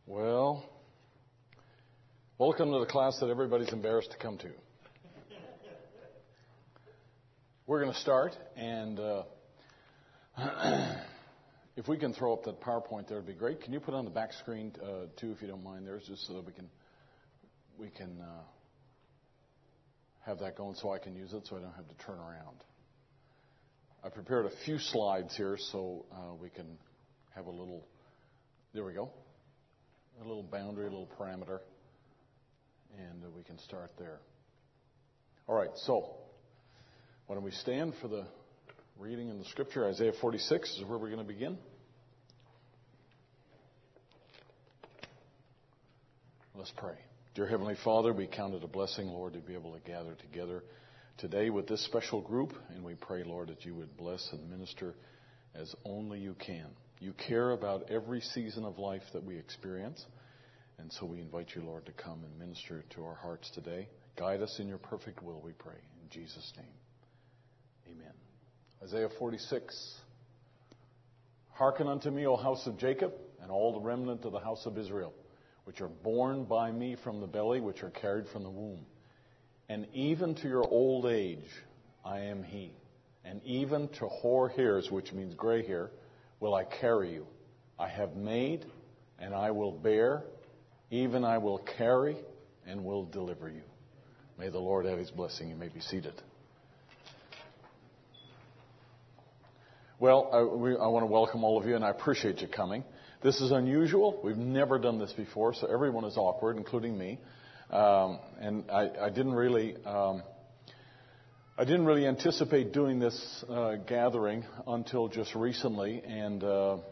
Well, welcome to the class that everybody's embarrassed to come to. We're going to start, and if we can throw up that PowerPoint there, it'd be great. Can you put on the back screen too, if you don't mind, there, just so that we can have that going, so I can use it, so I don't have to turn around. I prepared a few slides here, so we can have a little. There we go. A little boundary, a little parameter, and we can start there. All right, so why don't we stand for the reading in the scripture? Isaiah 46 is where we're going to begin. Let's pray. Dear Heavenly Father, we count it a blessing, Lord, to be able to gather together today with this special group, and we pray, Lord, that you would bless and minister as only you can. You care about every season of life that we experience, and so we invite you, Lord, to come and minister to our hearts today. Guide us in your perfect will, we pray. In Jesus' name, amen. Isaiah 46. Hearken unto me, O house of Jacob, and all the remnant of the house of Israel, which are born by me from the belly, which are carried from the womb. And even to your old age I am he, and even to hoar hairs, which means gray hair, will I carry you. I have made, and I will bear, even I will carry, and will deliver you. May the Lord have his blessing. You may be seated. Well, I want to welcome all of you, and I appreciate you coming. This is unusual. We've never done this before, so everyone is awkward, including me. And I didn't really anticipate doing this gathering until just recently, and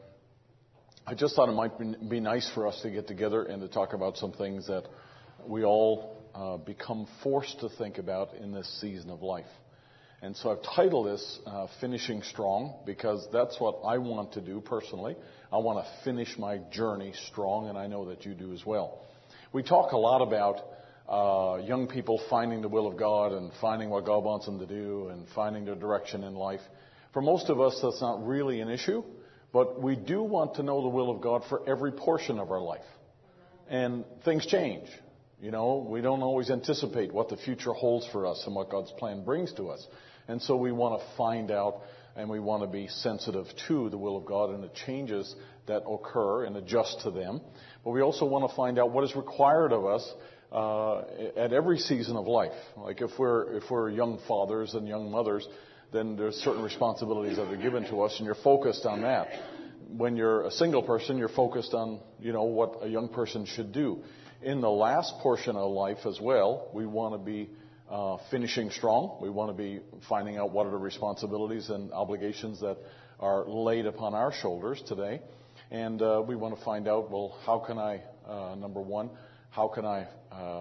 I just thought it might be nice for us to get together and to talk about some things that we all become forced to think about in this season of life. And so I've titled this Finishing Strong, because that's what I want to do personally. I want to finish my journey strong, and I know that you do as well. We talk a lot about young people finding the will of God and finding what God wants them to do and finding their direction in life. For most of us, that's not really an issue, but we do want to know the will of God for every portion of our life. And things change. You know, we don't always anticipate what the future holds for us and what God's plan brings to us. And so we want to find out, and we want to be sensitive to the will of God and the changes that occur and adjust to them. But we also want to find out what is required of us at every season of life. Like if we're young fathers and young mothers, then there's certain responsibilities that are given to us, and you're focused on that. When you're a single person, you're focused on, what a young person should do. In the last portion of life as well, we want to be finishing strong. We want to be finding out what are the responsibilities and obligations that are laid upon our shoulders today. And we want to find out, well, how can I, number one, how can I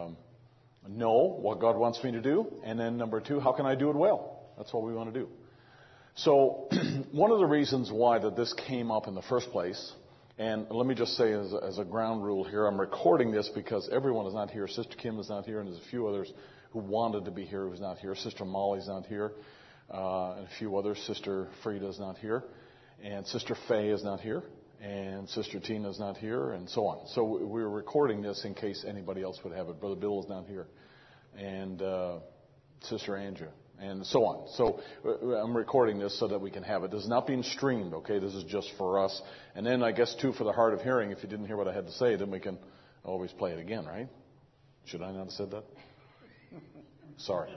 know what God wants me to do? And then number two, how can I do it well? That's what we want to do. So one of the reasons why that this came up in the first place, and let me just say as a ground rule here, I'm recording this because everyone is not here. Sister Kim is not here, and there's a few others who wanted to be here who's not here. Sister Molly's not here, and a few others. Sister Frida's not here, and Sister Faye is not here, and Sister Tina's not here, and so on. So we're recording this in case anybody else would have it. Brother Bill is not here, and Sister Andrea, and so on. So I'm recording this so that we can have it. This is not being streamed, okay? This is just for us. And then I guess, too, for the hard of hearing, if you didn't hear what I had to say, then we can always play it again, right? Should I not have said that? Sorry.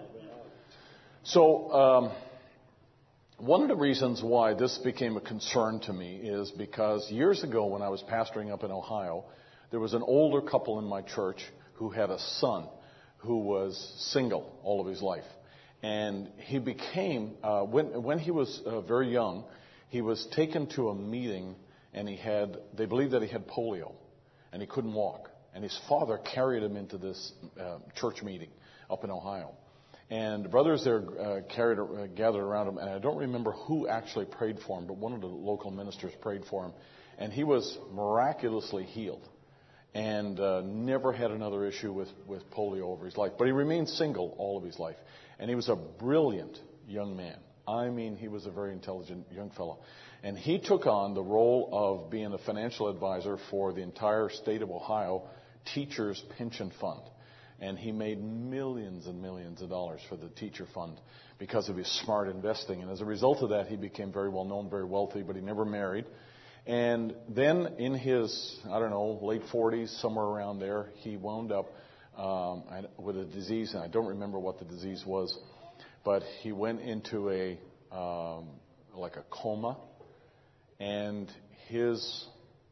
So one of the reasons why this became a concern to me is because years ago when I was pastoring up in Ohio, there was an older couple in my church who had a son who was single all of his life. And he became, when he was very young, he was taken to a meeting, and they believed that he had polio, and he couldn't walk. And his father carried him into this church meeting up in Ohio. And the brothers there gathered around him, and I don't remember who actually prayed for him, but one of the local ministers prayed for him, and he was miraculously healed and never had another issue with polio over his life. But he remained single all of his life. And he was a brilliant young man, I mean, he was a very intelligent young fellow. And he took on the role of being a financial advisor for the entire state of Ohio Teachers Pension Fund. And he made millions and millions of dollars for the teacher fund because of his smart investing. And as a result of that, he became very well known, very wealthy, but he never married. And then in his, late 40s, somewhere around there, he wound up with a disease, and I don't remember what the disease was, but he went into a coma, and his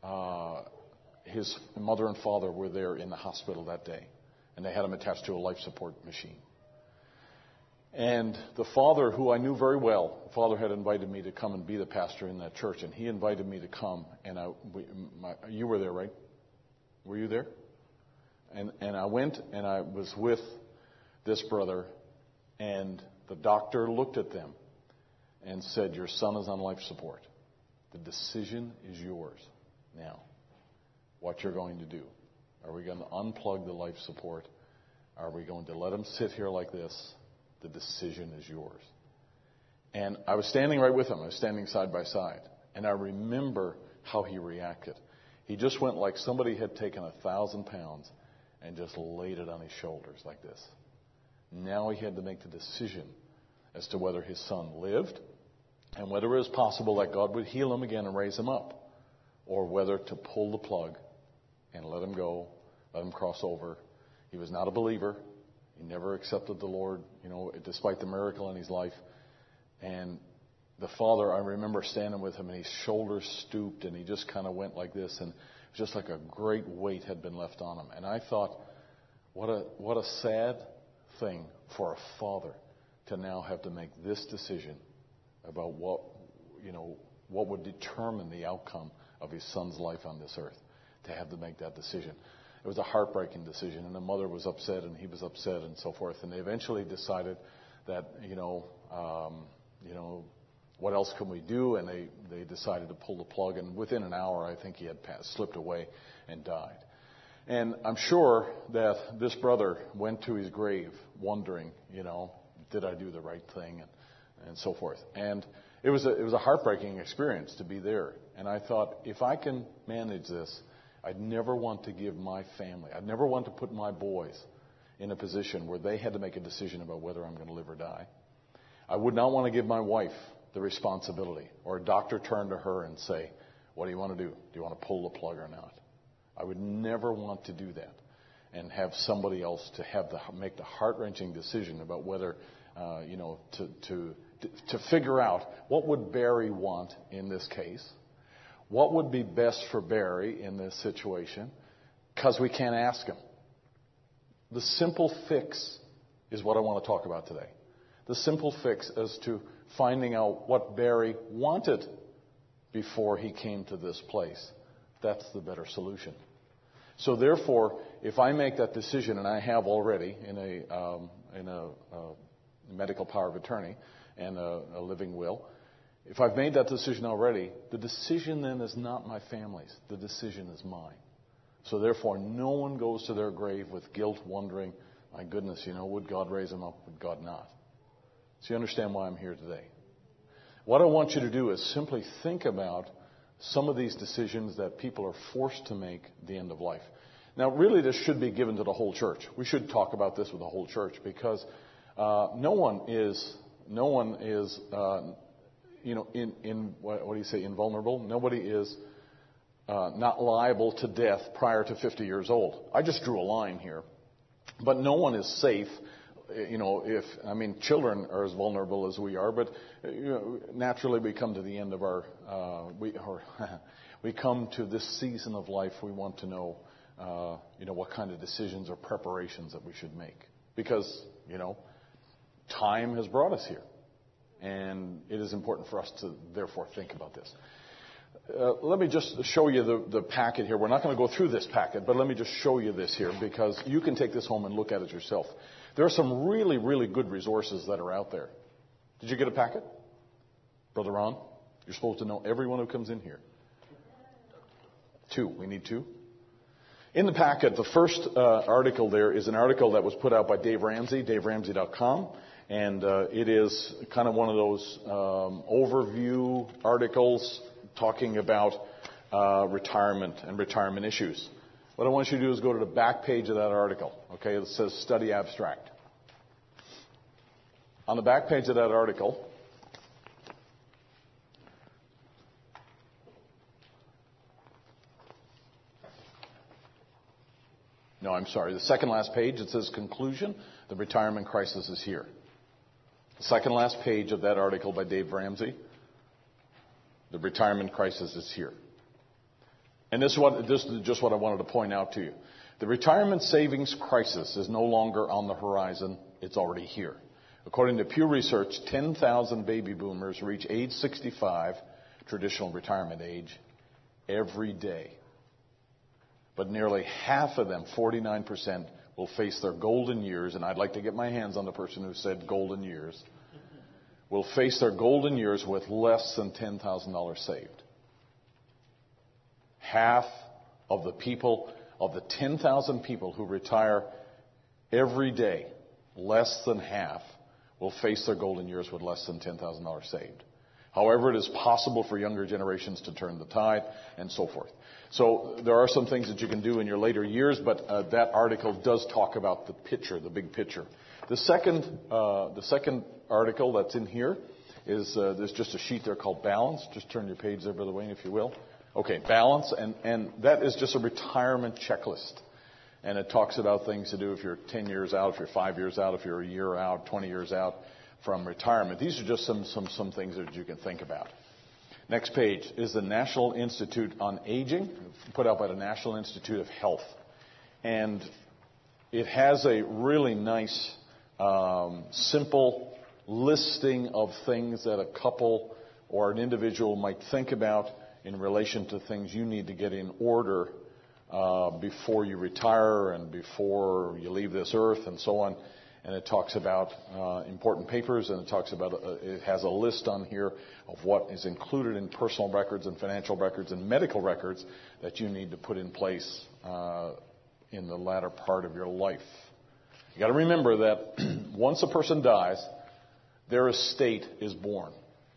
mother and father were there in the hospital that day, and they had him attached to a life support machine. And the father, who I knew very well, the father had invited me to come and be the pastor in that church, and he invited me to come. And you were there, right? Were you there? And I went, and I was with this brother, and the doctor looked at them and said, "Your son is on life support. The decision is yours now. What you're going to do? Are we going to unplug the life support? Are we going to let him sit here like this? The decision is yours." And I was standing right with him. I was standing side by side. And I remember how he reacted. He just went like somebody had taken 1,000 pounds and just laid it on his shoulders like this. Now he had to make the decision as to whether his son lived and whether it was possible that God would heal him again and raise him up, or whether to pull the plug and let him go, let him cross over. He was not a believer. He never accepted the Lord, despite the miracle in his life. And the father, I remember standing with him, and his shoulders stooped, and he just kind of went like this, and it was just like a great weight had been left on him. And I thought, what a sad thing for a father to now have to make this decision about what would determine the outcome of his son's life on this earth, to have to make that decision. It was a heartbreaking decision, and the mother was upset, and he was upset, and so forth. And they eventually decided that, what else can we do? And they decided to pull the plug. And within an hour, I think he had slipped away and died. And I'm sure that this brother went to his grave wondering, did I do the right thing, and so forth. And it was a heartbreaking experience to be there. And I thought, if I can manage this, I'd never want to give my family, I'd never want to put my boys in a position where they had to make a decision about whether I'm going to live or die. I would not want to give my wife the responsibility, or a doctor turn to her and say, "What do you want to do? Do you want to pull the plug or not?" I would never want to do that and have somebody else to make the heart-wrenching decision about whether, to figure out what would Barry want in this case. What would be best for Barry in this situation? Because we can't ask him. The simple fix is what I want to talk about today. The simple fix as to finding out what Barry wanted before he came to this place. That's the better solution. So therefore, if I make that decision, and I have already in a medical power of attorney and a living will, if I've made that decision already, the decision then is not my family's. The decision is mine. So therefore, no one goes to their grave with guilt, wondering, my goodness, would God raise him up? Would God not? So you understand why I'm here today. What I want you to do is simply think about some of these decisions that people are forced to make at the end of life. Now, really, this should be given to the whole church. We should talk about this with the whole church, because no one is invulnerable. Nobody is not liable to death prior to 50 years old. I just drew a line here. But no one is safe. Children are as vulnerable as we are, but naturally we come to the end of we come to this season of life. We want to know, what kind of decisions or preparations that we should make, because time has brought us here. And it is important for us to, therefore, think about this. Let me just show you the packet here. We're not going to go through this packet, but let me just show you this here, because you can take this home and look at it yourself. There are some really, really good resources that are out there. Did you get a packet? Brother Ron, you're supposed to know everyone who comes in here. 2. We need 2. In the packet, the first article there is an article that was put out by Dave Ramsey, DaveRamsey.com. And it is kind of one of those overview articles talking about retirement and retirement issues. What I want you to do is go to the back page of that article. Okay, it says study abstract. On the back page of that article, no, I'm sorry, the second last page, it says conclusion, the retirement crisis is here. The second last page of that article by Dave Ramsey, the retirement crisis is here. And this is just what I wanted to point out to you. The retirement savings crisis is no longer on the horizon, it's already here. According to Pew Research, 10,000 baby boomers reach age 65, traditional retirement age, every day. But nearly half of them, 49%, will face their golden years, and I'd like to get my hands on the person who said golden years, will face their golden years with less than $10,000 saved. Half of the people, of the 10,000 people who retire every day, less than half will face their golden years with less than $10,000 saved. However, it is possible for younger generations to turn the tide and so forth. So there are some things that you can do in your later years, but that article does talk about the picture, the big picture. The second article that's in here is there's just a sheet there called Balance. Just turn your page there, Brother Wayne, if you will. Okay, Balance, and that is just a retirement checklist. And it talks about things to do if you're 10 years out, if you're 5 years out, if you're a year out, 20 years out from retirement. These are just some things that you can think about. Next page is the National Institute on Aging, put out by the National Institute of Health. And it has a really nice, simple listing of things that a couple or an individual might think about in relation to things you need to get in order before you retire and before you leave this earth and so on. And it talks about important papers, and it talks about it has a list on here of what is included in personal records and financial records and medical records that you need to put in place in the latter part of your life. You got to remember that once a person dies, their estate is born.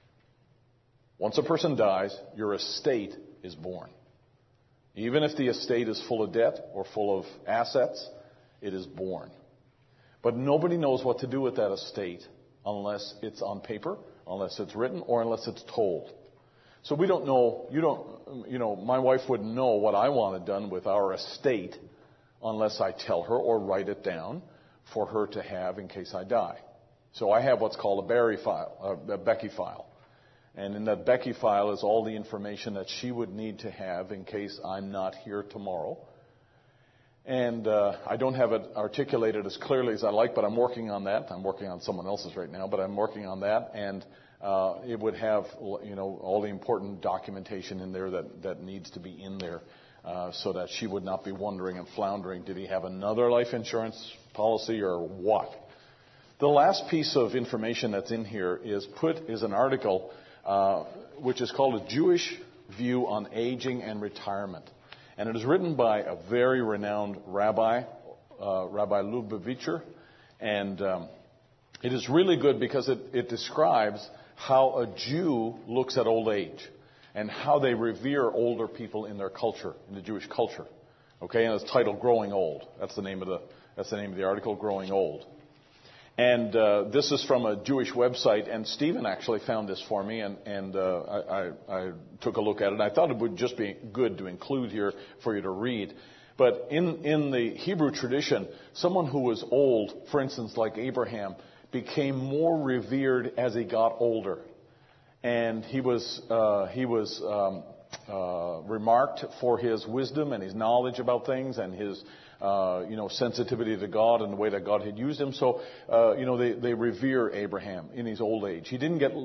Once a person dies, your estate is born. Even if the estate is full of debt or full of assets, it is born. But nobody knows what to do with that estate unless it's on paper, unless it's written, or unless it's told. So we don't know, my wife wouldn't know what I wanted done with our estate unless I tell her or write it down for her to have in case I die. So I have what's called a Becky file. And in that Becky file is all the information that she would need to have in case I'm not here tomorrow. And I don't have it articulated as clearly as I like, but I'm working on that. I'm working on someone else's right now, but I'm working on that. And it would have, all the important documentation in there that needs to be in there so that she would not be wondering and floundering, did he have another life insurance policy or what? The last piece of information that's in here is an article which is called A Jewish View on Aging and Retirement. And it is written by a very renowned rabbi, Rabbi Lubavitcher. And it is really good because it describes how a Jew looks at old age and how they revere older people in their culture, in the Jewish culture. Okay, and it's titled Growing Old. That's the name of the article, Growing Old. And this is from a Jewish website, and Stephen actually found this for me, and I took a look at it. And I thought it would just be good to include here for you to read. But in the Hebrew tradition, someone who was old, for instance, like Abraham, became more revered as he got older. And he was remarked for his wisdom and his knowledge about things and his sensitivity to God and the way that God had used him. So, they revere Abraham in his old age. He didn't get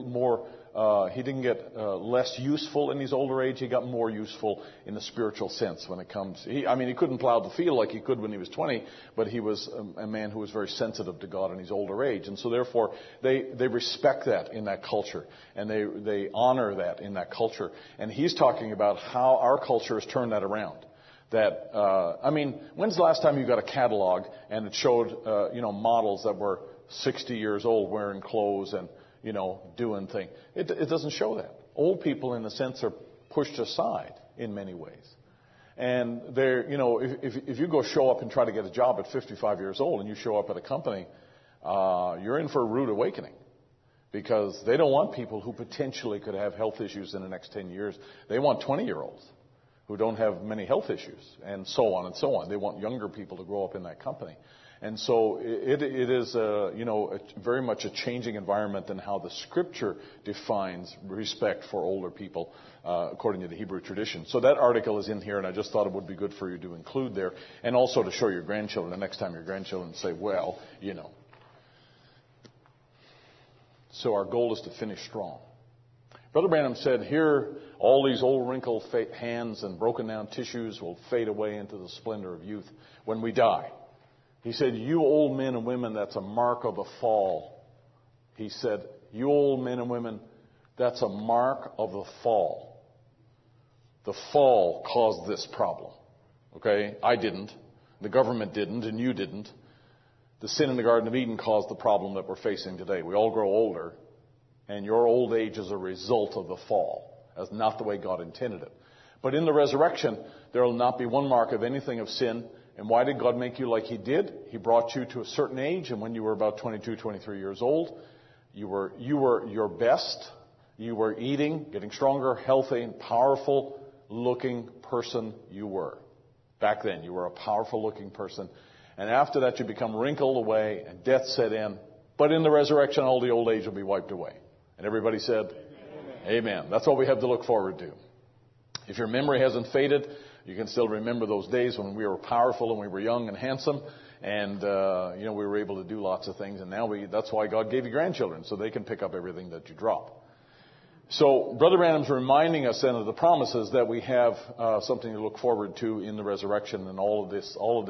less useful in his older age. He got more useful in the spiritual sense when it comes. He couldn't plow the field like he could when he was 20, but he was a man who was very sensitive to God in his older age. And so therefore, they respect that in that culture. And they honor that in that culture. And he's talking about how our culture has turned that around. When's the last time you got a catalog and it showed, models that were 60 years old wearing clothes and, doing things. It doesn't show that. Old people, in a sense, are pushed aside in many ways. And they're, if you go show up and try to get a job at 55 years old and you show up at a company, you're in for a rude awakening. Because they don't want people who potentially could have health issues in the next 10 years. They want 20-year-olds who don't have many health issues, and so on and so on. They want younger people to grow up in that company. And so it is, very much a changing environment in how the Scripture defines respect for older people, according to the Hebrew tradition. So that article is in here, and I just thought it would be good for you to include there, and also to show your grandchildren the next time your grandchildren say, well, So our goal is to finish strong. Brother Branham said, here, all these old wrinkled hands and broken down tissues will fade away into the splendor of youth when we die. He said, you old men and women, that's a mark of the fall. He said, you old men and women, that's a mark of the fall. The fall caused this problem. Okay? I didn't. The government didn't, and you didn't. The sin in the Garden of Eden caused the problem that we're facing today. We all grow older, and your old age is a result of the fall. That's not the way God intended it. But in the resurrection, there will not be one mark of anything of sin. And why did God make you like He did? He brought you to a certain age, and when you were about 22, 23 years old, you were your best. You were eating, getting stronger, healthy, and powerful looking person you were. Back then, you were a powerful looking person. And after that, you become wrinkled away and death set in. But in the resurrection, all the old age will be wiped away. And everybody said, Amen. That's what we have to look forward to. If your memory hasn't faded, you can still remember those days when we were powerful and we were young and handsome. And, we were able to do lots of things. And now that's why God gave you grandchildren, so they can pick up everything that you drop. So Brother Branham's reminding us then of the promises that we have something to look forward to in the resurrection, and all of the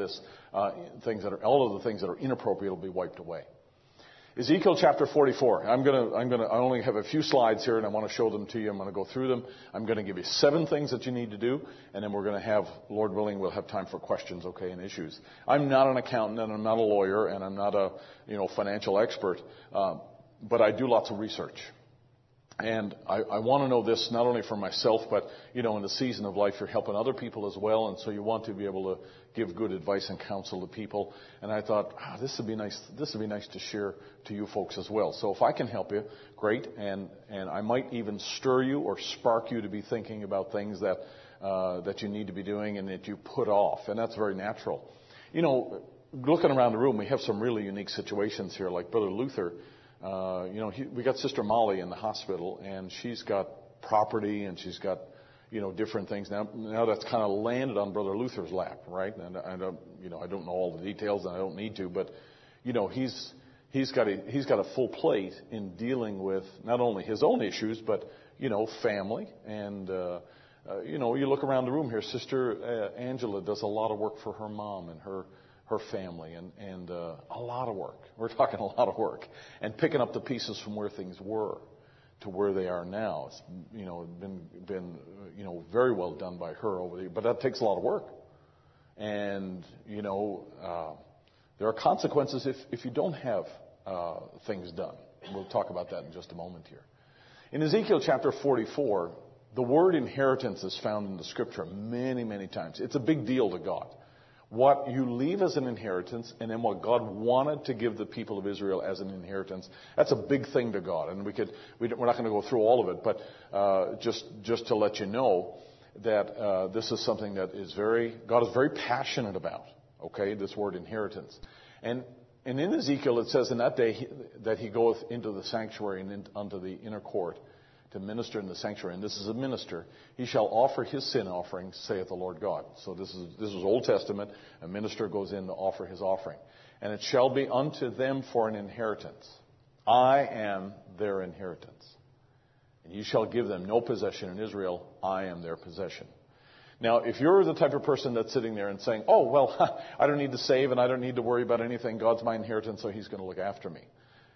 things that are inappropriate will be wiped away. Ezekiel chapter 44. I only have a few slides here, and I want to show them to you. I'm going to go through them. I'm going to give you 7 things that you need to do, and then we're going to have, Lord willing, we'll have time for questions, and issues. I'm not an accountant, and I'm not a lawyer, and I'm not a financial expert, but I do lots of research. And I want to know this not only for myself, but, in the season of life, you're helping other people as well. And so you want to be able to give good advice and counsel to people. And I thought, this would be nice. This would be nice to share to you folks as well. So if I can help you, great. And I might even stir you or spark you to be thinking about things that you need to be doing and that you put off. And that's very natural. Looking around the room, we have some really unique situations here, like Brother Luther. We got Sister Molly in the hospital, and she's got property, and she's got, different things. Now that's kind of landed on Brother Luther's lap, right? And I don't know all the details, and I don't need to, but, he's got a full plate in dealing with not only his own issues, but, family. And, you look around the room here, Sister Angela does a lot of work for her mom and her family, and a lot of work. We're talking a lot of work. And picking up the pieces from where things were to where they are now. It's, been very well done by her over there. But that takes a lot of work. And, there are consequences if you don't have things done. We'll talk about that in just a moment here. In Ezekiel chapter 44, the word inheritance is found in the Scripture many, many times. It's a big deal to God. What you leave as an inheritance, and then what God wanted to give the people of Israel as an inheritance, that's a big thing to God. And we're not going to go through all of it, but just to let you know that this is something that God is very passionate about. Okay, this word inheritance, and in Ezekiel it says in that day that he goeth into the sanctuary and unto the inner court to minister in the sanctuary, and this is a minister. He shall offer his sin offering, saith the Lord God. So this is Old Testament. A minister goes in to offer his offering. And it shall be unto them for an inheritance. I am their inheritance. And ye shall give them no possession in Israel. I am their possession. Now, if you're the type of person that's sitting there and saying, oh, well, I don't need to save and I don't need to worry about anything. God's my inheritance, so he's going to look after me.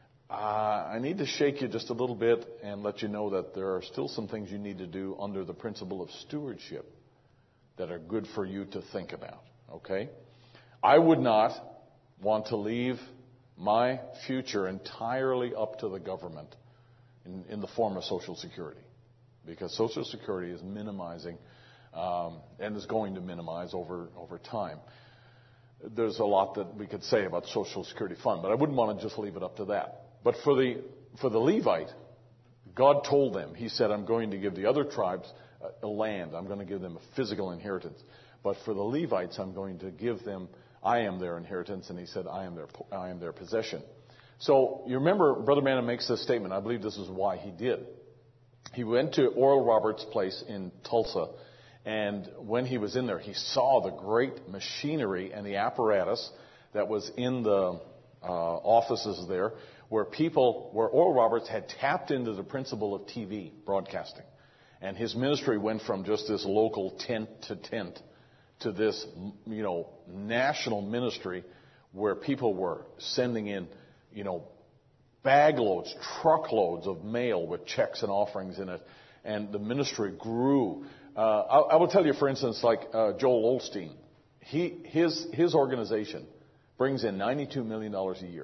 I need to shake you just a little bit and let you know that there are still some things you need to do under the principle of stewardship that are good for you to think about, okay? I would not want to leave my future entirely up to the government in the form of Social Security. Because Social Security is minimizing and is going to minimize over time. There's a lot that we could say about the Social Security fund, but I wouldn't want to just leave it up to that. But for the Levite, God told them, He said, I'm going to give the other tribes a land. I'm going to give them a physical inheritance. But for the Levites, I'm going to give them, I am their inheritance. And He said, I am their possession. So you remember, Brother Branham makes this statement. I believe this is why he did. He went to Oral Roberts' place in Tulsa. And when he was in there, he saw the great machinery and the apparatus that was in the offices there, where Oral Roberts had tapped into the principle of TV broadcasting. And his ministry went from just this local tent to tent to this, national ministry where people were sending in, bagloads, truckloads of mail with checks and offerings in it. And the ministry grew. I will tell you, for instance, like Joel Osteen, his organization brings in $92 million a year.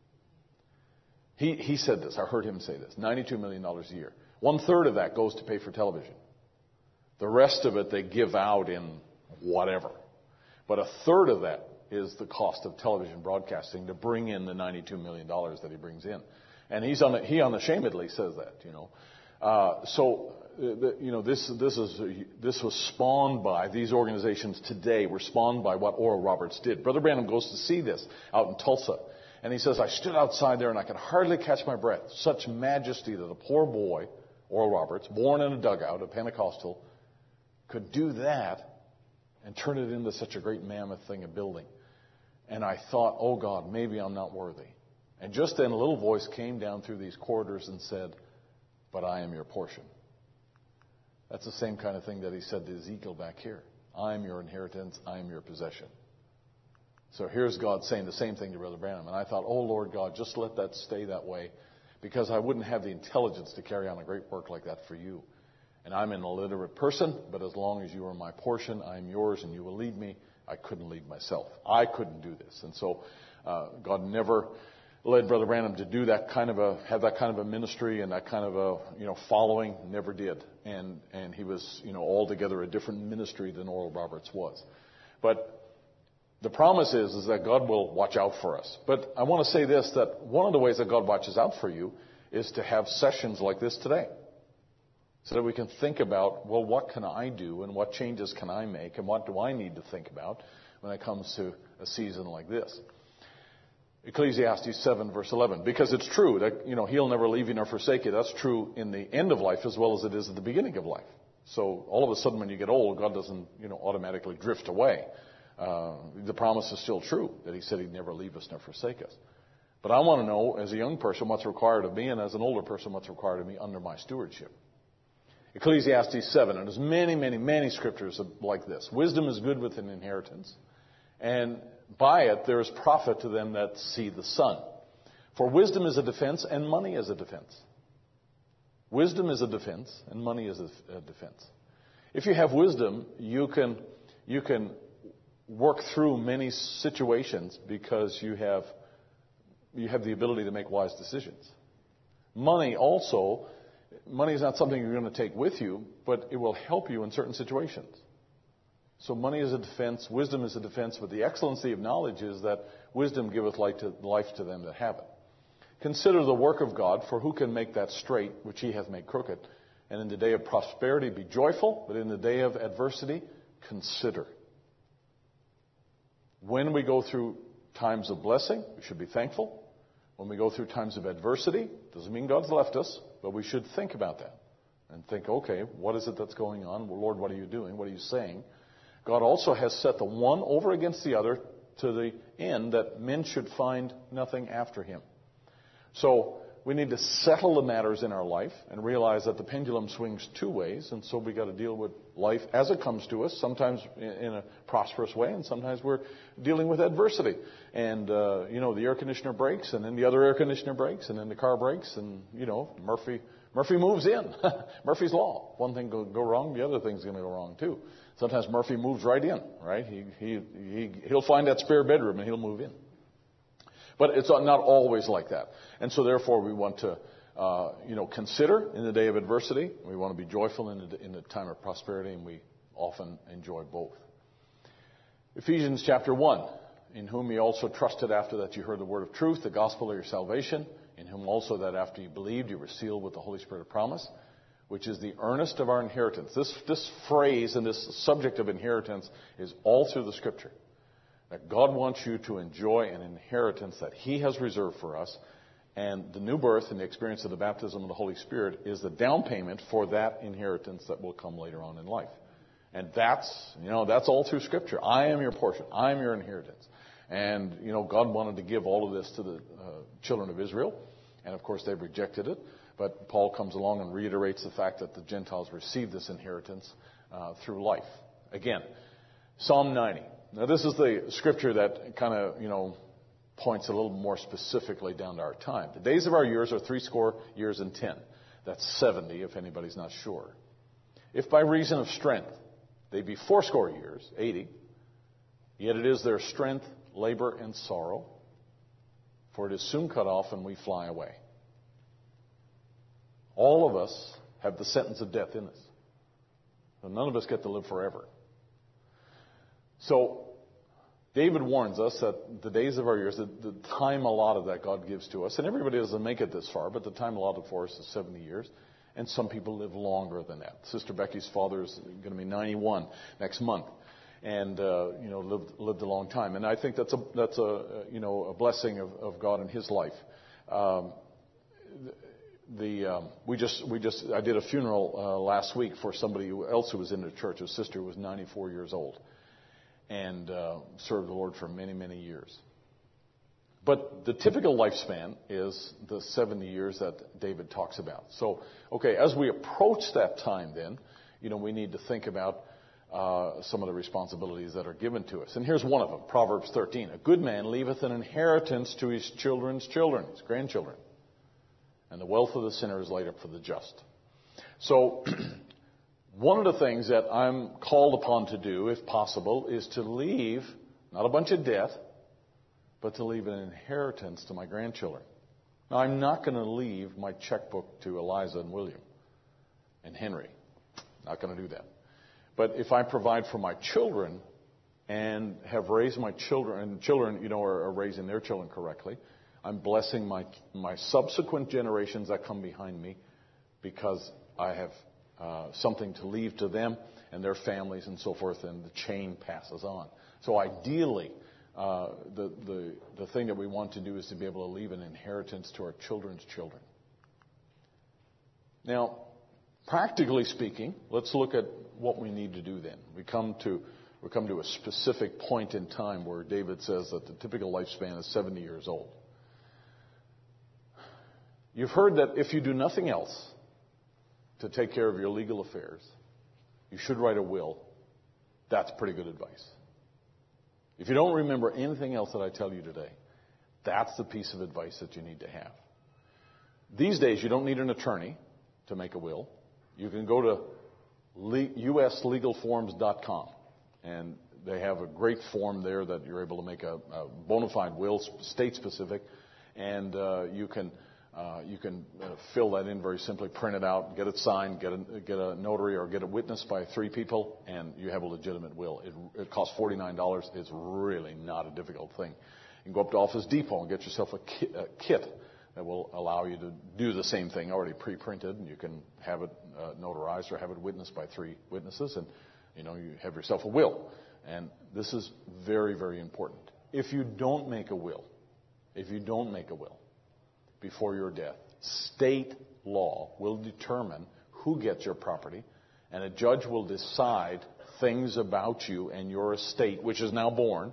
He said this. I heard him say this. $92 million a year. 1/3 of that goes to pay for television. The rest of it they give out in whatever. But 1/3 of that is the cost of television broadcasting to bring in the $92 million that he brings in. And he unashamedly says that, this was spawned by, these organizations today were spawned by what Oral Roberts did. Brother Branham goes to see this out in Tulsa. And he says, I stood outside there and I could hardly catch my breath. Such majesty that a poor boy, Oral Roberts, born in a dugout, a Pentecostal, could do that and turn it into such a great mammoth thing, a building. And I thought, oh God, maybe I'm not worthy. And just then a little voice came down through these corridors and said, but I am your portion. That's the same kind of thing that he said to Ezekiel back here. I am your inheritance. I am your possession. So here's God saying the same thing to Brother Branham. And I thought, oh Lord God, just let that stay that way, because I wouldn't have the intelligence to carry on a great work like that for you. And I'm an illiterate person, but as long as you are my portion, I am yours and you will lead me. I couldn't lead myself. I couldn't do this. And so God never led Brother Branham to do that have that kind of a ministry and that kind of a, following. Never did. And he was, altogether a different ministry than Oral Roberts was. But the promise is that God will watch out for us. But I want to say this, that one of the ways that God watches out for you is to have sessions like this today. So that we can think about, well, what can I do and what changes can I make and what do I need to think about when it comes to a season like this. Ecclesiastes 7 verse 11. Because it's true that, He'll never leave you nor forsake you. That's true in the end of life as well as it is at the beginning of life. So all of a sudden when you get old, God doesn't, automatically drift away. The promise is still true that He said He'd never leave us nor forsake us. But I want to know, as a young person, what's required of me, and as an older person, what's required of me under my stewardship. Ecclesiastes 7, and there's many, many, many scriptures like this. Wisdom is good with an inheritance, and by it there is profit to them that see the sun. For wisdom is a defense, and money is a defense. Wisdom is a defense, and money is a defense. If you have wisdom, you can work through many situations because you have the ability to make wise decisions. Money is not something you're going to take with you, but it will help you in certain situations. So money is a defense, wisdom is a defense, but the excellency of knowledge is that wisdom giveth life to them that have it. Consider the work of God, for who can make that straight which He hath made crooked? And in the day of prosperity be joyful, but in the day of adversity consider. When we go through times of blessing, we should be thankful. When we go through times of adversity, doesn't mean God's left us, but we should think about that. And think, okay, what is it that's going on? Well, Lord, what are you doing? What are you saying? God also has set the one over against the other to the end that men should find nothing after Him. So we need to settle the matters in our life and realize that the pendulum swings two ways, and so we got to deal with life as it comes to us, sometimes in a prosperous way, and sometimes we're dealing with adversity. And, the air conditioner breaks, and then the other air conditioner breaks, and then the car breaks, and, Murphy moves in. Murphy's Law. One thing go wrong, the other thing's going to go wrong too. Sometimes Murphy moves right in, right? He'll find that spare bedroom and he'll move in. But it's not always like that. And so therefore we want to, consider in the day of adversity. We want to be joyful in the time of prosperity, and we often enjoy both. Ephesians chapter 1, in whom ye also trusted after that you heard the word of truth, the gospel of your salvation, in whom also that after you believed you were sealed with the Holy Spirit of promise, which is the earnest of our inheritance. This phrase and this subject of inheritance is all through the Scripture. That God wants you to enjoy an inheritance that He has reserved for us, and the new birth and the experience of the baptism of the Holy Spirit is the down payment for that inheritance that will come later on in life. And that's all through Scripture. I am your portion. I am your inheritance. And, God wanted to give all of this to the children of Israel, and of course they've rejected it. But Paul comes along and reiterates the fact that the Gentiles receive this inheritance through life. Again, Psalm 90. Now this is the scripture that kind of, points a little more specifically down to our time. The days of our years are 80 years and 10. That's 70 if anybody's not sure. If by reason of strength they be 80 years, 80, yet it is their strength, labor, and sorrow, for it is soon cut off and we fly away. All of us have the sentence of death in us. So none of us get to live forever. So David warns us that the days of our years, the time allotted that God gives to us, and everybody doesn't make it this far, but the time allotted for us is 70 years, and some people live longer than that. Sister Becky's father is going to be 91 next month, and lived a long time, and I think that's a blessing of God in his life. I did a funeral last week for somebody else who was in the church. A sister who was 94 years old and served the Lord for many, many years. But the typical lifespan is the 70 years that David talks about. So, as we approach that time then, we need to think about some of the responsibilities that are given to us. And here's one of them, Proverbs 13. A good man leaveth an inheritance to his children's children, his grandchildren. And the wealth of the sinner is laid up for the just. So, one of the things that I'm called upon to do, if possible, is to leave, not a bunch of debt, but to leave an inheritance to my grandchildren. Now, I'm not going to leave my checkbook to Eliza and William and Henry. Not going to do that. But if I provide for my children and have raised my children, and children, are raising their children correctly, I'm blessing my subsequent generations that come behind me because I have something to leave to them and their families and so forth, and the chain passes on. So ideally, the thing that we want to do is to be able to leave an inheritance to our children's children. Now, practically speaking, let's look at what we need to do then. We come to a specific point in time where David says that the typical lifespan is 70 years old. You've heard that if you do nothing else to take care of your legal affairs, you should write a will. That's pretty good advice. If you don't remember anything else that I tell you today, that's the piece of advice that you need to have. These days, you don't need an attorney to make a will. You can go to uslegalforms.com, and they have a great form there that you're able to make a bona fide will, state-specific, and you can fill that in very simply, print it out, get it signed, get a notary or get it witnessed by 3 people, and you have a legitimate will. It costs $49. It's really not a difficult thing. You can go up to Office Depot and get yourself a kit that will allow you to do the same thing already pre-printed, and you can have it notarized or have it witnessed by 3 witnesses, and you have yourself a will. And this is very, very important. If you don't make a will, before your death, state law will determine who gets your property, and a judge will decide things about you and your estate, which is now born,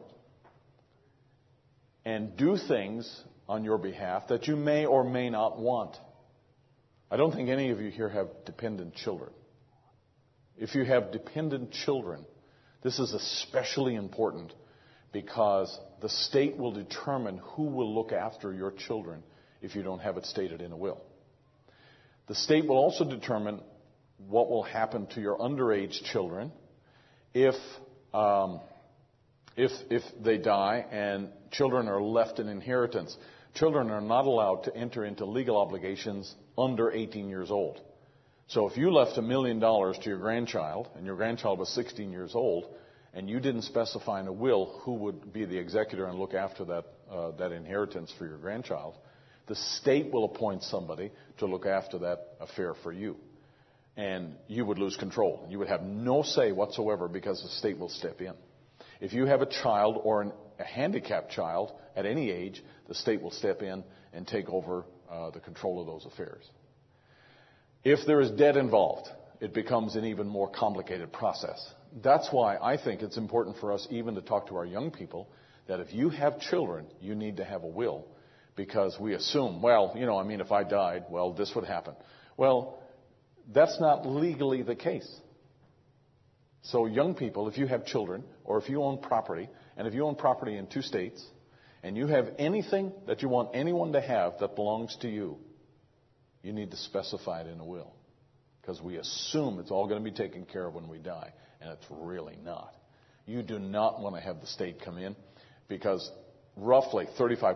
and do things on your behalf that you may or may not want. I don't think any of you here have dependent children. If you have dependent children, this is especially important because the state will determine who will look after your children if you don't have it stated in a will. The state will also determine what will happen to your underage children if If they die and children are left in inheritance, children are not allowed to enter into legal obligations under 18 years old. So if you left $1 million to your grandchild, and your grandchild was 16 years old, and you didn't specify in a will who would be the executor and look after that inheritance for your grandchild, the state will appoint somebody to look after that affair for you. And you would lose control. You would have no say whatsoever because the state will step in. If you have a child or a handicapped child at any age, the state will step in and take over the control of those affairs. If there is debt involved, it becomes an even more complicated process. That's why I think it's important for us even to talk to our young people that if you have children, you need to have a will, because we assume, if I died, this would happen. Well, that's not legally the case. So young people, if you have children, or if you own property, and if you own property in 2 states, and you have anything that you want anyone to have that belongs to you, you need to specify it in a will. Because we assume it's all going to be taken care of when we die, and it's really not. You do not want to have the state come in, because roughly 30 to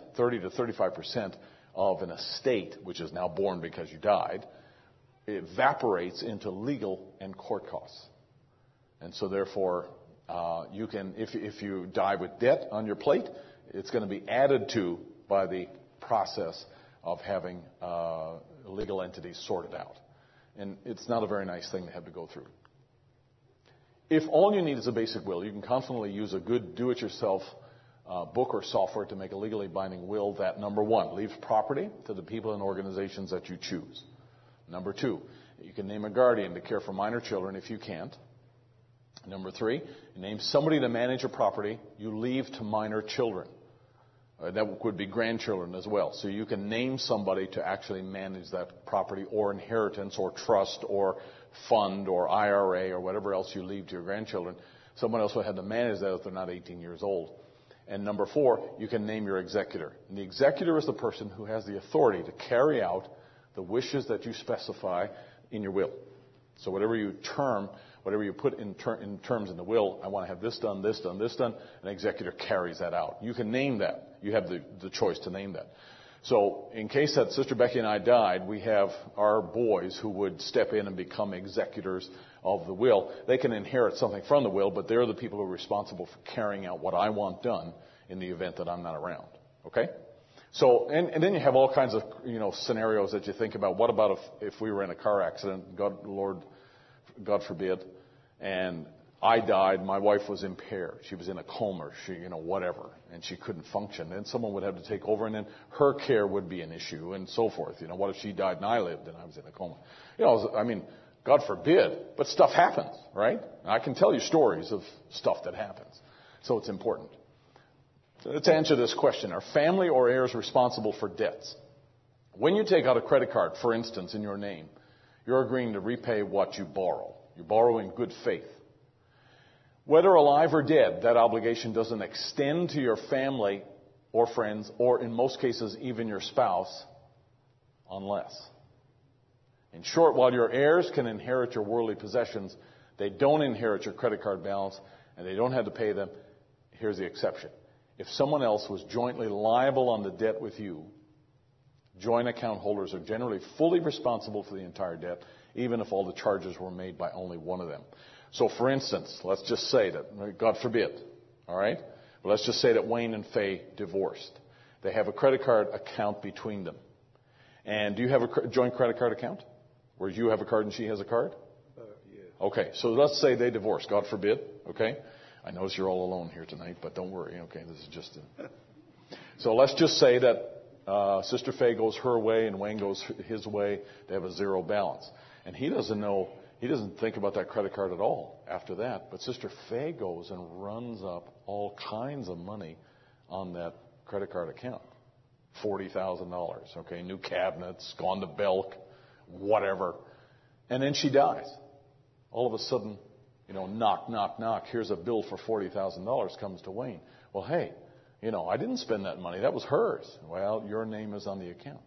35% of an estate, which is now born because you died, evaporates into legal and court costs. And so therefore, you can, if you die with debt on your plate, it's going to be added to by the process of having legal entities sorted out. And it's not a very nice thing to have to go through. If all you need is a basic will, you can confidently use a good do-it-yourself book or software to make a legally binding will that, number 1, leaves property to the people and organizations that you choose. Number 2, you can name a guardian to care for minor children if you can't. Number 3, you name somebody to manage a property you leave to minor children. That would be grandchildren as well. So you can name somebody to actually manage that property or inheritance or trust or fund or IRA or whatever else you leave to your grandchildren. Someone else would have to manage that if they're not 18 years old. And number 4, you can name your executor. And the executor is the person who has the authority to carry out the wishes that you specify in your will. So whatever you put in terms in the will, I want to have this done, this done, this done, an executor carries that out. You can name that. You have the choice to name that. So in case that Sister Becky and I died, we have our boys who would step in and become executors of the will. They can inherit something from the will, but they're the people who are responsible for carrying out what I want done in the event that I'm not around. Okay? So, and then you have all kinds of, scenarios that you think about. What about if we were in a car accident, God forbid, and I died, my wife was impaired. She was in a coma, whatever, and she couldn't function. And someone would have to take over, and then her care would be an issue, and so forth. What if she died and I lived and I was in a coma? God forbid, but stuff happens, right? And I can tell you stories of stuff that happens. So it's important. So let's answer this question. Are family or heirs responsible for debts? When you take out a credit card, for instance, in your name, you're agreeing to repay what you borrow. You borrow in good faith. Whether alive or dead, that obligation doesn't extend to your family or friends, or in most cases, even your spouse, unless. In short, while your heirs can inherit your worldly possessions, they don't inherit your credit card balance, and they don't have to pay them. Here's the exception. If someone else was jointly liable on the debt with you, joint account holders are generally fully responsible for the entire debt, even if all the charges were made by only one of them. So, for instance, let's just say that, God forbid, all right? But let's just say that Wayne and Faye divorced. They have a credit card account between them. And do you have a joint credit card account? Where you have a card and she has a card? Yeah. Okay, so let's say they divorce. God forbid, okay? I notice you're all alone here tonight, but don't worry, okay? This is just So let's just say that Sister Faye goes her way and Wayne goes his way. They have a zero balance. And he doesn't think about that credit card at all after that. But Sister Faye goes and runs up all kinds of money on that credit card account. $40,000, okay? New cabinets, gone to Belk, whatever. And then she dies. All of a sudden, knock, knock, knock. Here's a bill for $40,000 comes to Wayne. Well, hey, I didn't spend that money. That was hers. Well, your name is on the account.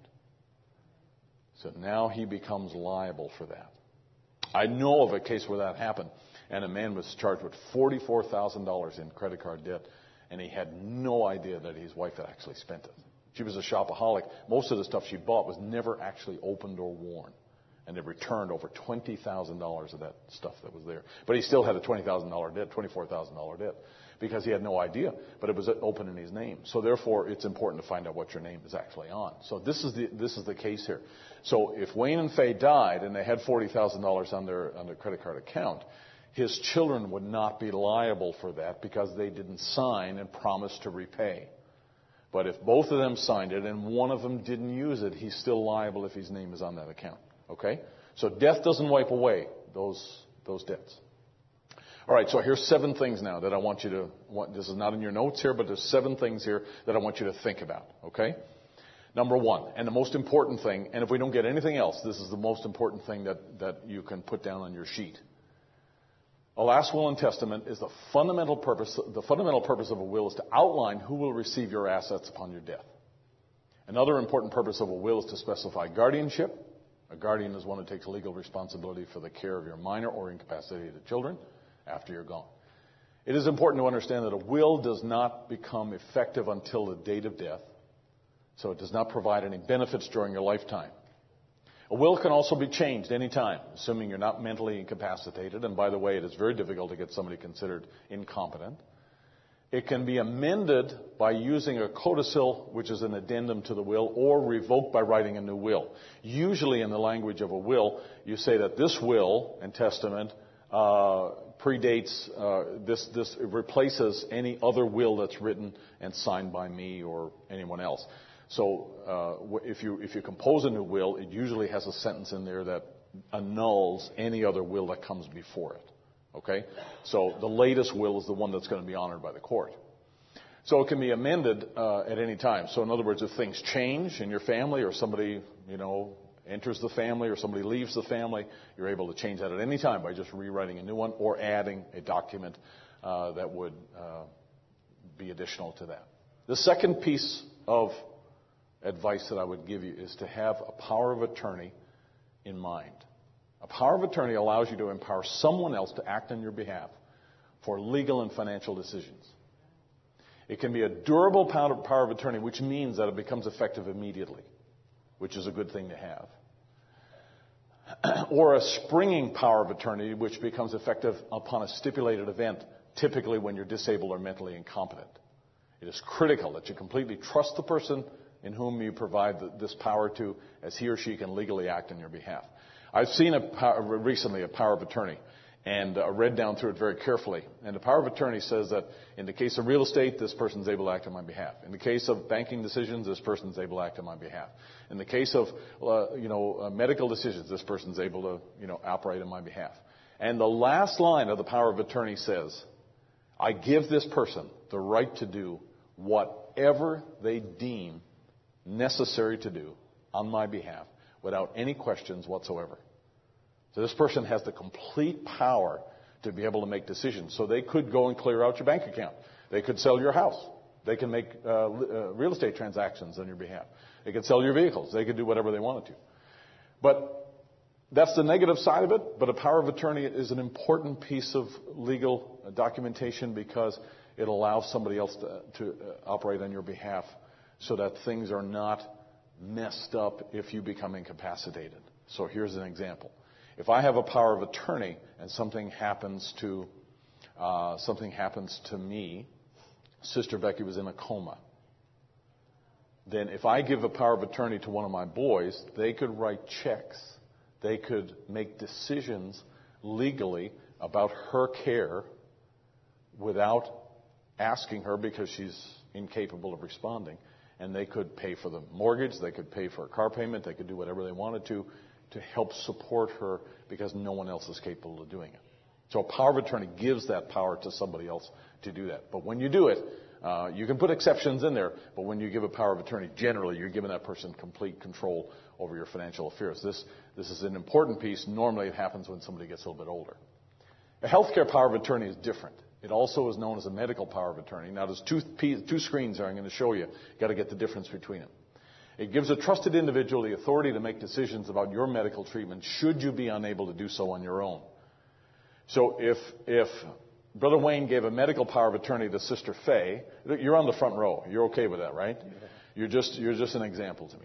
So now he becomes liable for that. I know of a case where that happened. And a man was charged with $44,000 in credit card debt, and he had no idea that his wife had actually spent it. She was a shopaholic. Most of the stuff she bought was never actually opened or worn. And they returned over $20,000 of that stuff that was there. But he still had a $20,000 debt, $24,000 debt, because he had no idea. But it was open in his name. So therefore, it's important to find out what your name is actually on. So this is the case here. So if Wayne and Faye died and they had $40,000 on their credit card account, his children would not be liable for that because they didn't sign and promise to repay. But if both of them signed it and one of them didn't use it, he's still liable if his name is on that account. Okay? So death doesn't wipe away those debts. All right, so here's 7 things now that I want you to, this is not in your notes here, but there's 7 things here that I want you to think about. Okay? Number 1, and the most important thing, and if we don't get anything else, this is the most important thing that you can put down on your sheet. A last will and testament is the fundamental purpose of a will is to outline who will receive your assets upon your death. Another important purpose of a will is to specify guardianship. A guardian is one who takes legal responsibility for the care of your minor or incapacitated children after you're gone. It is important to understand that a will does not become effective until the date of death, so it does not provide any benefits during your lifetime. A will can also be changed any time, assuming you're not mentally incapacitated. And by the way, it is very difficult to get somebody considered incompetent. It can be amended by using a codicil, which is an addendum to the will, or revoked by writing a new will. Usually in the language of a will, you say that this will and testament predates, this replaces any other will that's written and signed by me or anyone else. So if you compose a new will, it usually has a sentence in there that annuls any other will that comes before it. Okay? So the latest will is the one that's going to be honored by the court. So it can be amended at any time. So in other words, if things change in your family or somebody, enters the family or somebody leaves the family, you're able to change that at any time by just rewriting a new one or adding a document that would be additional to that. The second piece of advice that I would give you is to have a power of attorney in mind. A power of attorney allows you to empower someone else to act on your behalf for legal and financial decisions. It can be a durable power of attorney, which means that it becomes effective immediately, which is a good thing to have. Or a springing power of attorney, which becomes effective upon a stipulated event, typically when you're disabled or mentally incompetent. It is critical that you completely trust the person in whom you provide this power to, as he or she can legally act on your behalf. I've seen recently a power of attorney, and read down through it very carefully. And the power of attorney says that in the case of real estate, this person is able to act on my behalf. In the case of banking decisions, this person is able to act on my behalf. In the case of medical decisions, this person is able to operate on my behalf. And the last line of the power of attorney says, I give this person the right to do whatever they deem necessary to do on my behalf without any questions whatsoever. So this person has the complete power to be able to make decisions. So they could go and clear out your bank account. They could sell your house. They can make real estate transactions on your behalf. They could sell your vehicles. They could do whatever they wanted to. But that's the negative side of it. But a power of attorney is an important piece of legal documentation because it allows somebody else to operate on your behalf so that things are not messed up if you become incapacitated. So here's an example. If I have a power of attorney and something happens to me, Sister Becky was in a coma. Then if I give a power of attorney to one of my boys, they could write checks. They could make decisions legally about her care without asking her because she's incapable of responding. And they could pay for the mortgage, they could pay for a car payment, they could do whatever they wanted to help support her because no one else is capable of doing it. So a power of attorney gives that power to somebody else to do that. But when you do it, you can put exceptions in there, but when you give a power of attorney, generally you're giving that person complete control over your financial affairs. This is an important piece. Normally it happens when somebody gets a little bit older. A healthcare power of attorney is different. It also is known as a medical power of attorney. Now, there's two screens there I'm going to show you. You've got to get the difference between them. It gives a trusted individual the authority to make decisions about your medical treatment should you be unable to do so on your own. So if Brother Wayne gave a medical power of attorney to Sister Faye, you're on the front row. You're okay with that, right? You're just an example to me.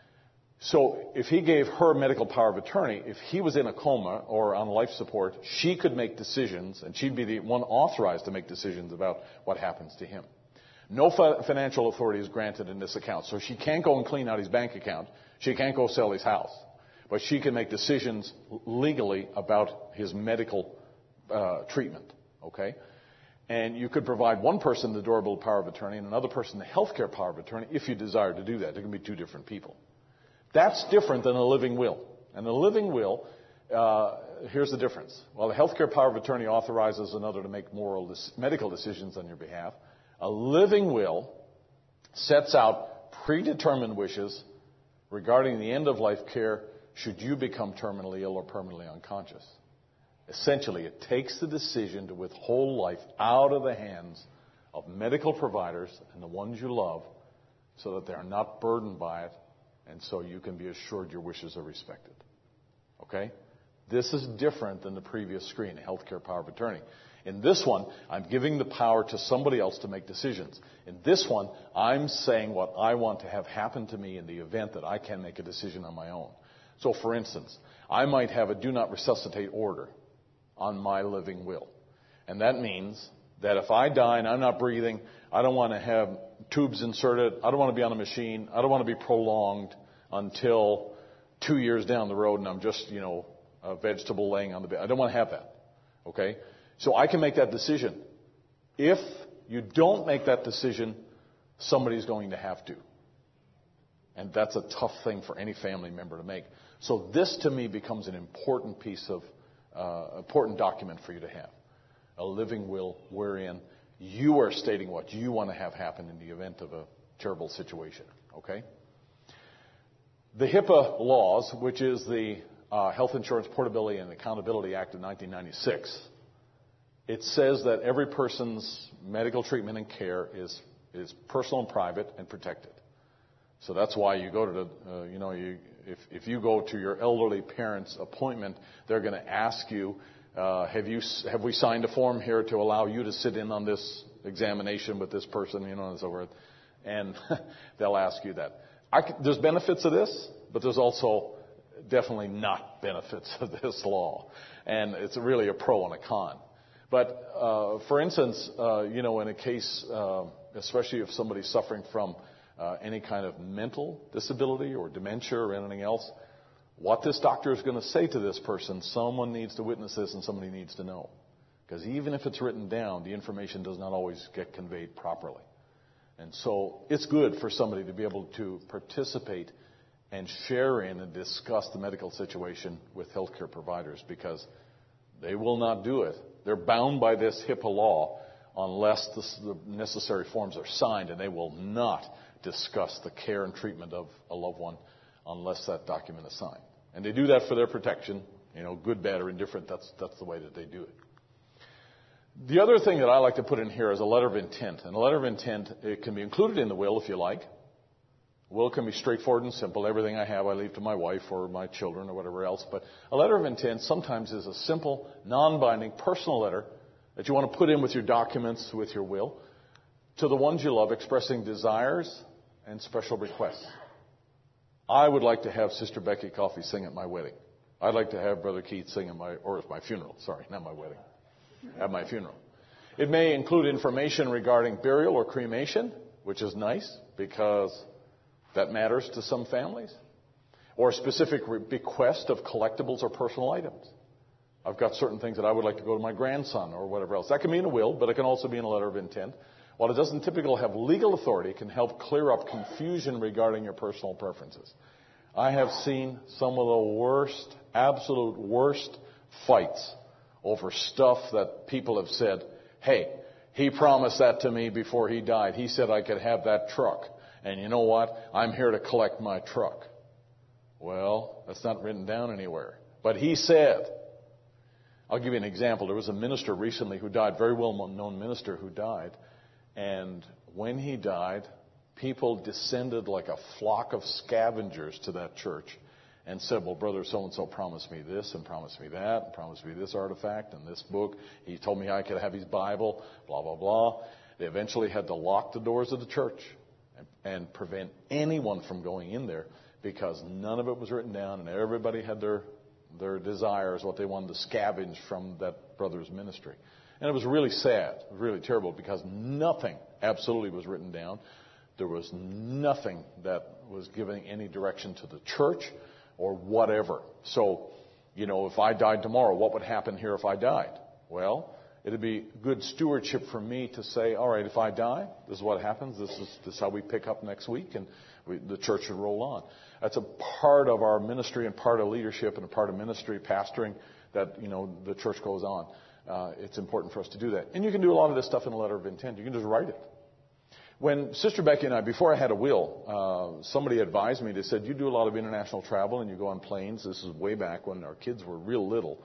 So if he gave her medical power of attorney, if he was in a coma or on life support, she could make decisions, and she'd be the one authorized to make decisions about what happens to him. No financial authority is granted in this account. So she can't go and clean out his bank account. She can't go sell his house. But she can make decisions legally about his medical treatment. Okay? And you could provide one person the durable power of attorney and another person the healthcare power of attorney if you desire to do that. There can be two different people. That's different than a living will. And the living will, here's the difference. While the healthcare power of attorney authorizes another to make medical decisions on your behalf, a living will sets out predetermined wishes regarding the end-of-life care should you become terminally ill or permanently unconscious. Essentially, it takes the decision to withhold life out of the hands of medical providers and the ones you love so that they're not burdened by it, and so you can be assured your wishes are respected. Okay? This is different than the previous screen, healthcare power of attorney. In this one, I'm giving the power to somebody else to make decisions. In this one, I'm saying what I want to have happen to me in the event that I can make a decision on my own. So, for instance, I might have a do not resuscitate order on my living will. And that means that if I die and I'm not breathing, I don't want to have tubes inserted, I don't want to be on a machine, I don't want to be prolonged until 2 years down the road and I'm just, a vegetable laying on the bed. I don't want to have that. Okay? So I can make that decision. If you don't make that decision, somebody's going to have to. And that's a tough thing for any family member to make. So this to me becomes an important piece of, important document for you to have. A living will wherein you are stating what you want to have happen in the event of a terrible situation. Okay? The HIPAA laws, which is the Health Insurance Portability and Accountability Act of 1996, it says that every person's medical treatment and care is personal and private and protected. So that's why you go to the, if you go to your elderly parent's appointment, they're going to ask you, have we signed a form here to allow you to sit in on this examination with this person, and so forth. And they'll ask you that. There's benefits of this, but there's also definitely not benefits of this law. And it's really a pro and a con. But, for instance, in a case, especially if somebody's suffering from any kind of mental disability or dementia or anything else, what this doctor is going to say to this person, someone needs to witness this and somebody needs to know. Because even if it's written down, the information does not always get conveyed properly. And so it's good for somebody to be able to participate and share in and discuss the medical situation with healthcare providers, because they will not do it. They're bound by this HIPAA law unless the necessary forms are signed, and they will not discuss the care and treatment of a loved one unless that document is signed. And they do that for their protection, good, bad, or indifferent. That's the way that they do it. The other thing that I like to put in here is a letter of intent. And a letter of intent, it can be included in the will if you like. Will can be straightforward and simple. Everything I have, I leave to my wife or my children or whatever else. But a letter of intent sometimes is a simple, non-binding, personal letter that you want to put in with your documents, with your will, to the ones you love, expressing desires and special requests. I would like to have Sister Becky Coffey sing at my wedding. I'd like to have Brother Keith sing at my funeral. Sorry, not my wedding. At my funeral. It may include information regarding burial or cremation, which is nice because that matters to some families, or a specific bequest of collectibles or personal items. I've got certain things that I would like to go to my grandson or whatever else. That can be in a will, but it can also be in a letter of intent. While it doesn't typically have legal authority, it can help clear up confusion regarding your personal preferences. I have seen some of the worst, absolute worst fights over stuff that people have said, hey, he promised that to me before he died. He said I could have that truck. And you know what? I'm here to collect my truck. Well, that's not written down anywhere. But he said, I'll give you an example. There was a minister recently who died, very well-known minister who died. And when he died, people descended like a flock of scavengers to that church. and said, well, brother so-and-so promised me this and promised me that and promised me this artifact and this book. He told me I could have his Bible, blah, blah, blah. They eventually had to lock the doors of the church and prevent anyone from going in there because none of it was written down and everybody had their desires, what they wanted to scavenge from that brother's ministry. And it was really sad, really terrible, because nothing absolutely was written down. There was nothing that was giving any direction to the church or whatever. So, if I died tomorrow, what would happen here if I died? Well, it'd be good stewardship for me to say, all right, if I die, this is what happens. This is how we pick up next week, and the church should roll on. That's a part of our ministry and part of leadership and a part of ministry, pastoring, that, the church goes on. It's important for us to do that. And you can do a lot of this stuff in a letter of intent. You can just write it. When Sister Becky and I, before I had a will, somebody advised me. They said, you do a lot of international travel and you go on planes. This is way back when our kids were real little.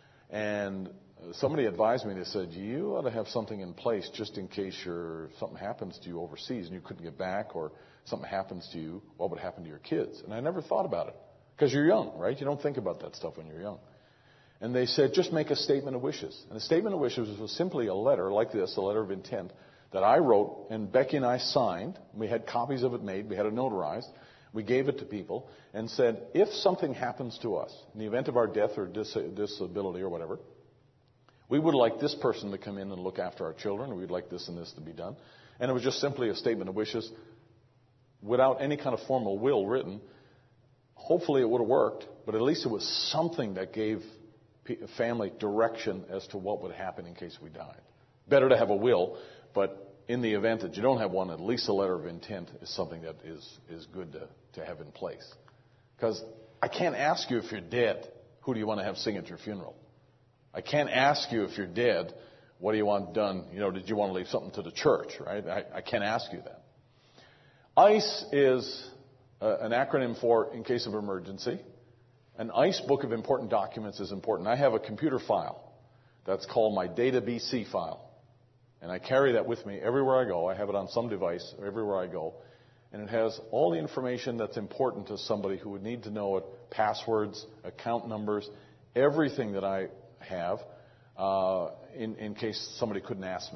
And somebody advised me. They said, you ought to have something in place just in case something happens to you overseas and you couldn't get back, or something happens to you, what would happen to your kids? And I never thought about it because you're young, right? You don't think about that stuff when you're young. And they said, just make a statement of wishes. And a statement of wishes was simply a letter like this, a letter of intent, that I wrote, and Becky and I signed. We had copies of it made. We had it notarized. We gave it to people and said, if something happens to us, in the event of our death or disability or whatever, we would like this person to come in and look after our children. We'd like this and this to be done. And it was just simply a statement of wishes without any kind of formal will written. Hopefully it would have worked, but at least it was something that gave family direction as to what would happen in case we died. Better to have a will, but in the event that you don't have one, at least a letter of intent is something that is good to have in place. Because I can't ask you if you're dead, who do you want to have sing at your funeral? I can't ask you if you're dead, what do you want done? Did you want to leave something to the church, right? I can't ask you that. ICE is an acronym for in case of emergency. An ICE book of important documents is important. I have a computer file that's called my Data BC file. And I carry that with me everywhere I go. I have it on some device everywhere I go. And it has all the information that's important to somebody who would need to know it, passwords, account numbers, everything that I have in case somebody couldn't ask me.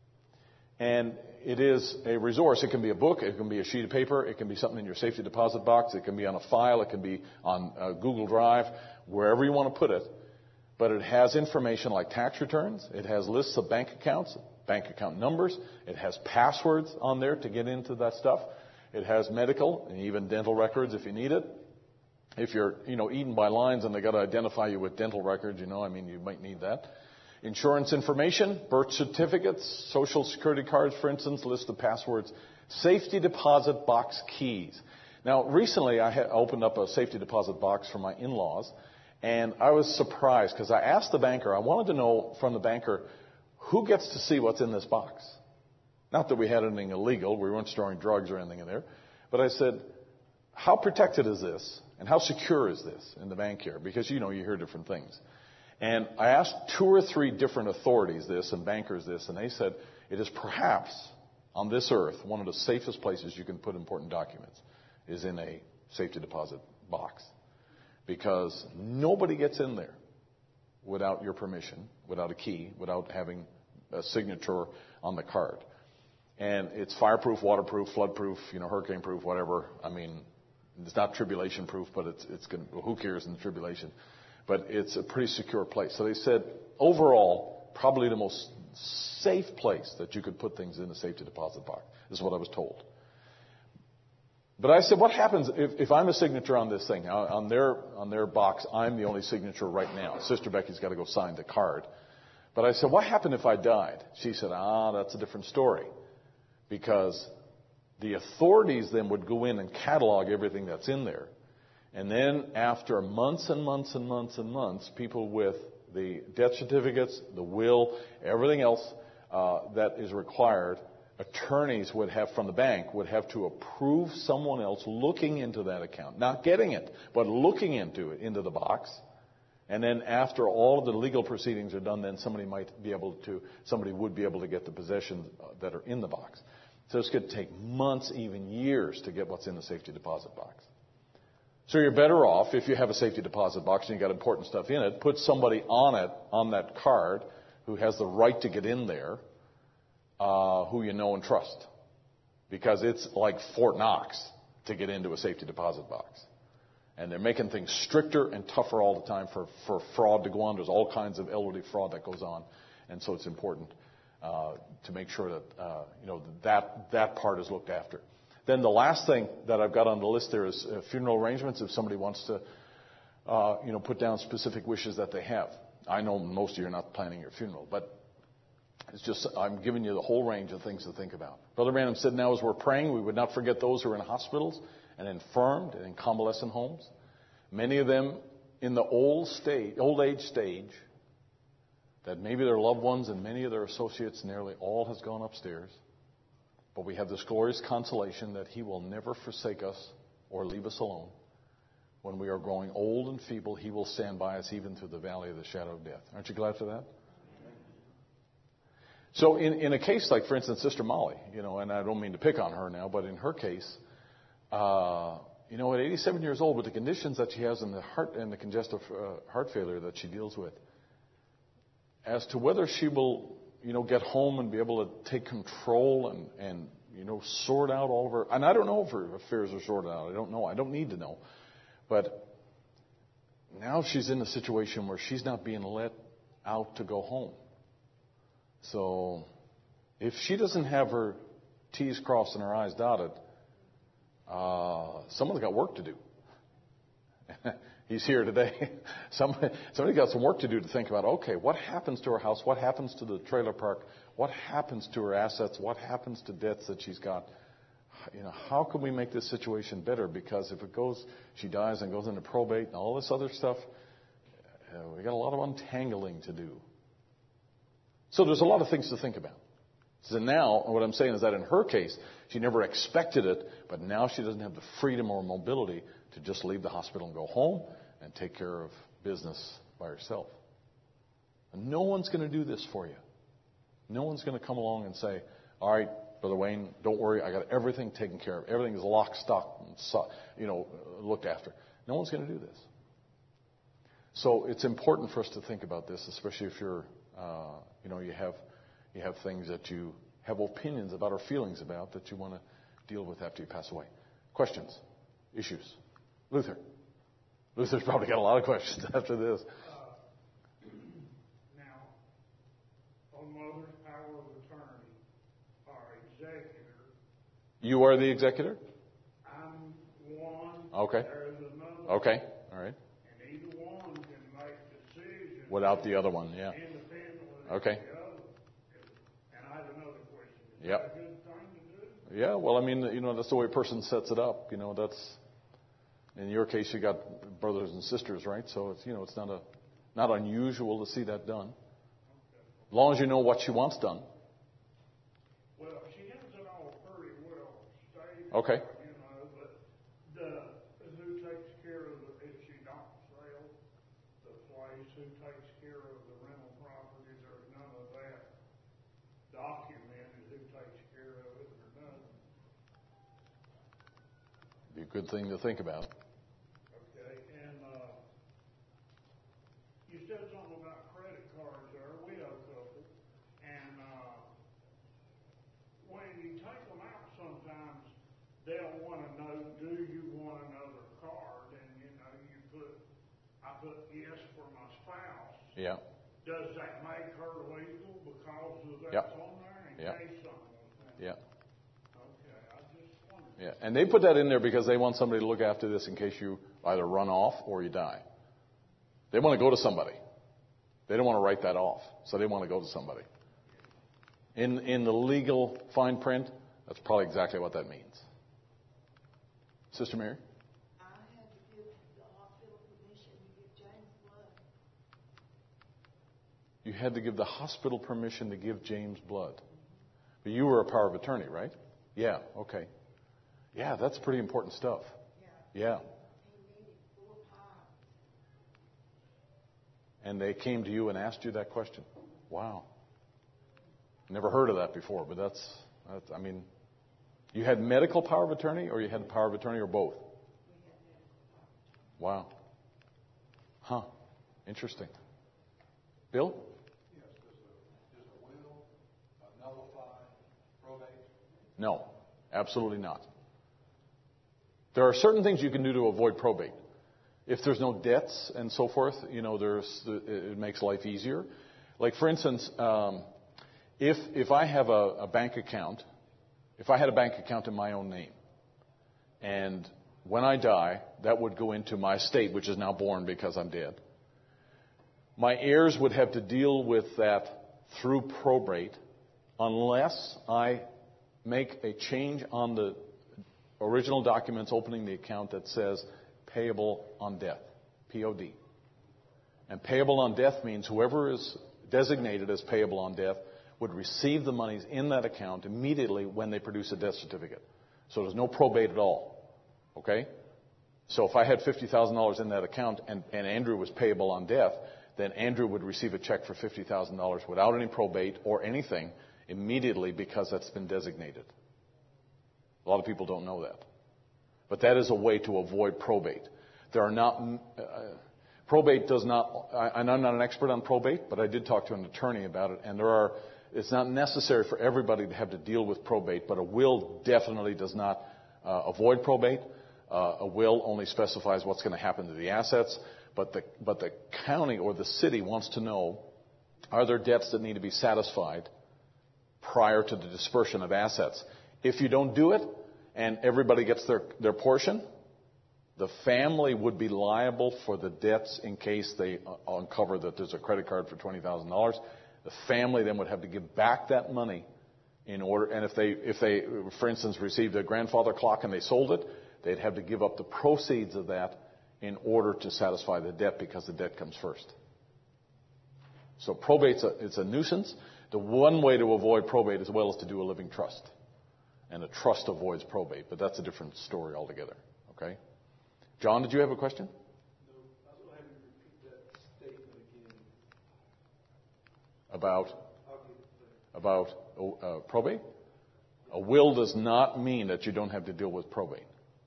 And it is a resource. It can be a book. It can be a sheet of paper. It can be something in your safety deposit box. It can be on a file. It can be on Google Drive, wherever you want to put it. But it has information like tax returns. It has lists of bank accounts, bank account numbers. It has passwords on there to get into that stuff. It has medical and even dental records if you need it. If you're, eaten by lions and they got to identify you with dental records, you might need that. Insurance information, birth certificates, social security cards, for instance, list of passwords, safety deposit box keys. Now, recently I opened up a safety deposit box for my in-laws, and I was surprised because I asked the banker, I wanted to know from the banker, who gets to see what's in this box? Not that we had anything illegal, we weren't storing drugs or anything in there, but I said, how protected is this? And how secure is this in the bank here? Because, you hear different things. And I asked 2 or 3 different authorities this and bankers this, and they said it is perhaps on this earth one of the safest places you can put important documents is in a safety deposit box. Because nobody gets in there without your permission, without a key, without having a signature on the card. And it's fireproof, waterproof, floodproof, hurricane proof, whatever. I mean, it's not tribulation proof, but it's going to, who cares in the tribulation? But it's a pretty secure place. So they said, overall, probably the most safe place that you could put things in a safety deposit box, is what I was told. But I said, what happens if I'm a signature on this thing? On their box, I'm the only signature right now. Sister Becky's got to go sign the card. But I said, what happened if I died? She said, that's a different story. Because the authorities then would go in and catalog everything that's in there. And then after months and months and months and months, people with the death certificates, the will, everything else that is required, attorneys would have from the bank would have to approve someone else looking into that account. Not getting it, but looking into it, into the box. And then after all of the legal proceedings are done, then somebody would be able to get the possessions that are in the box. So it's going to take months, even years, to get what's in the safety deposit box. So you're better off, if you have a safety deposit box and you got important stuff in it, put somebody on it, on that card, who has the right to get in there, who you know and trust. Because it's like Fort Knox to get into a safety deposit box. And they're making things stricter and tougher all the time for fraud to go on. There's all kinds of elderly fraud that goes on. And so it's important to make sure that that part is looked after. Then the last thing that I've got on the list there is funeral arrangements. If somebody wants to, put down specific wishes that they have. I know most of you are not planning your funeral, but it's just I'm giving you the whole range of things to think about. Brother Branham said, now as we're praying, we would not forget those who are in hospitals and infirmed and in convalescent homes. Many of them in the old age stage, that maybe their loved ones and many of their associates, nearly all has gone upstairs. But we have this glorious consolation that He will never forsake us or leave us alone. When we are growing old and feeble, He will stand by us even through the valley of the shadow of death. Aren't you glad for that? So in a case like, for instance, Sister Molly, and I don't mean to pick on her now, but in her case, at 87 years old, with the conditions that she has in the heart and the congestive heart failure that she deals with, as to whether she will get home and be able to take control and sort out all of her. And I don't know if her affairs are sorted out. I don't know. I don't need to know. But now she's in a situation where she's not being let out to go home. So if she doesn't have her T's crossed and her I's dotted, someone's got work to do. He's here today. Somebody got some work to do to think about, okay, what happens to her house? What happens to the trailer park? What happens to her assets? What happens to debts that she's got? How can we make this situation better? Because if she dies and goes into probate and all this other stuff, we got a lot of untangling to do. So there's a lot of things to think about. So now, what I'm saying is that in her case, she never expected it, but now she doesn't have the freedom or mobility to just leave the hospital and go home and take care of business by herself. And no one's going to do this for you. No one's going to come along and say, all right, Brother Wayne, don't worry, I got everything taken care of. Everything is lock, stock, and looked after. No one's going to do this. So it's important for us to think about this, especially if you're, you have things that you have opinions about or feelings about that you want to deal with after you pass away. Questions? Issues? Luther's probably got a lot of questions after this. Now, on Mother's power of attorney, our executor. You are the executor? I'm one. Okay. There's another. Okay. All right. And either one can make decisions. Without the other one, yeah. Independently Okay. of the other. And I have another question. Is Yep. that a good thing to do? Yeah, well, I mean, that's the way a person sets it up. That's, in your case, you got brothers and sisters, right? So it's, it's not unusual to see that done. As long as you know what she wants done. Well, she has it all pretty well stated. Okay. But who takes care of if she don't sell the place, who takes care of the rental property, there's none of that documented, who takes care of it or none. Be a good thing to think about. Okay, and you said something about credit cards there, a widow couple, and when you take them out sometimes, they'll want to know, do you want another card? And I put yes for my spouse. Yeah. Does that make her legal because of that's Yep. on there in Yep. case someone? Yeah. Okay, I just wondered. Yeah. And they put that in there because they want somebody to look after this in case you either run off or you die. They want to go to somebody. They don't want to write that off. So they want to go to somebody. In the legal fine print, that's probably exactly what that means. Sister Mary? I had to give the hospital permission to give James blood. You had to give the hospital permission to give James blood. But you were a power of attorney, right? Yeah, okay. Yeah, that's pretty important stuff. Yeah. He needed 4 times. And they came to you and asked you that question. Wow. Never heard of that before, but that's I mean, you had medical power of attorney or you had power of attorney or both? Wow. Huh. Interesting. Bill? Yes, does a will nullify probate? No, absolutely not. There are certain things you can do to avoid probate. If there's no debts and so forth, it makes life easier. Like, for instance, if I have a bank account, if I had a bank account in my own name, and when I die, that would go into my estate, which is now born because I'm dead. My heirs would have to deal with that through probate unless I make a change on the original documents opening the account that says payable on death, POD. And payable on death means whoever is designated as payable on death would receive the monies in that account immediately when they produce a death certificate. So there's no probate at all. Okay? So if I had $50,000 in that account and Andrew was payable on death, then Andrew would receive a check for $50,000 without any probate or anything immediately because that's been designated. A lot of people don't know that. But that is a way to avoid probate. There are not, probate does not, and I'm not an expert on probate, but I did talk to an attorney about it, and it's not necessary for everybody to have to deal with probate, but a will definitely does not avoid probate. A will only specifies what's going to happen to the assets, but the county or the city wants to know, are there debts that need to be satisfied prior to the dispersion of assets? If you don't do it, and everybody gets their portion, the family would be liable for the debts in case they uncover that there's a credit card for $20,000. The family then would have to give back that money in order, and if they, for instance, received a grandfather clock and they sold it, they'd have to give up the proceeds of that in order to satisfy the debt because the debt comes first. So probate's it's a nuisance. The one way to avoid probate as well is to do a living trust. And a trust avoids probate, but that's a different story altogether. Okay? John, did you have a question? No, I was going to have you repeat that statement again. About probate? A will does not mean that you don't have to deal with probate.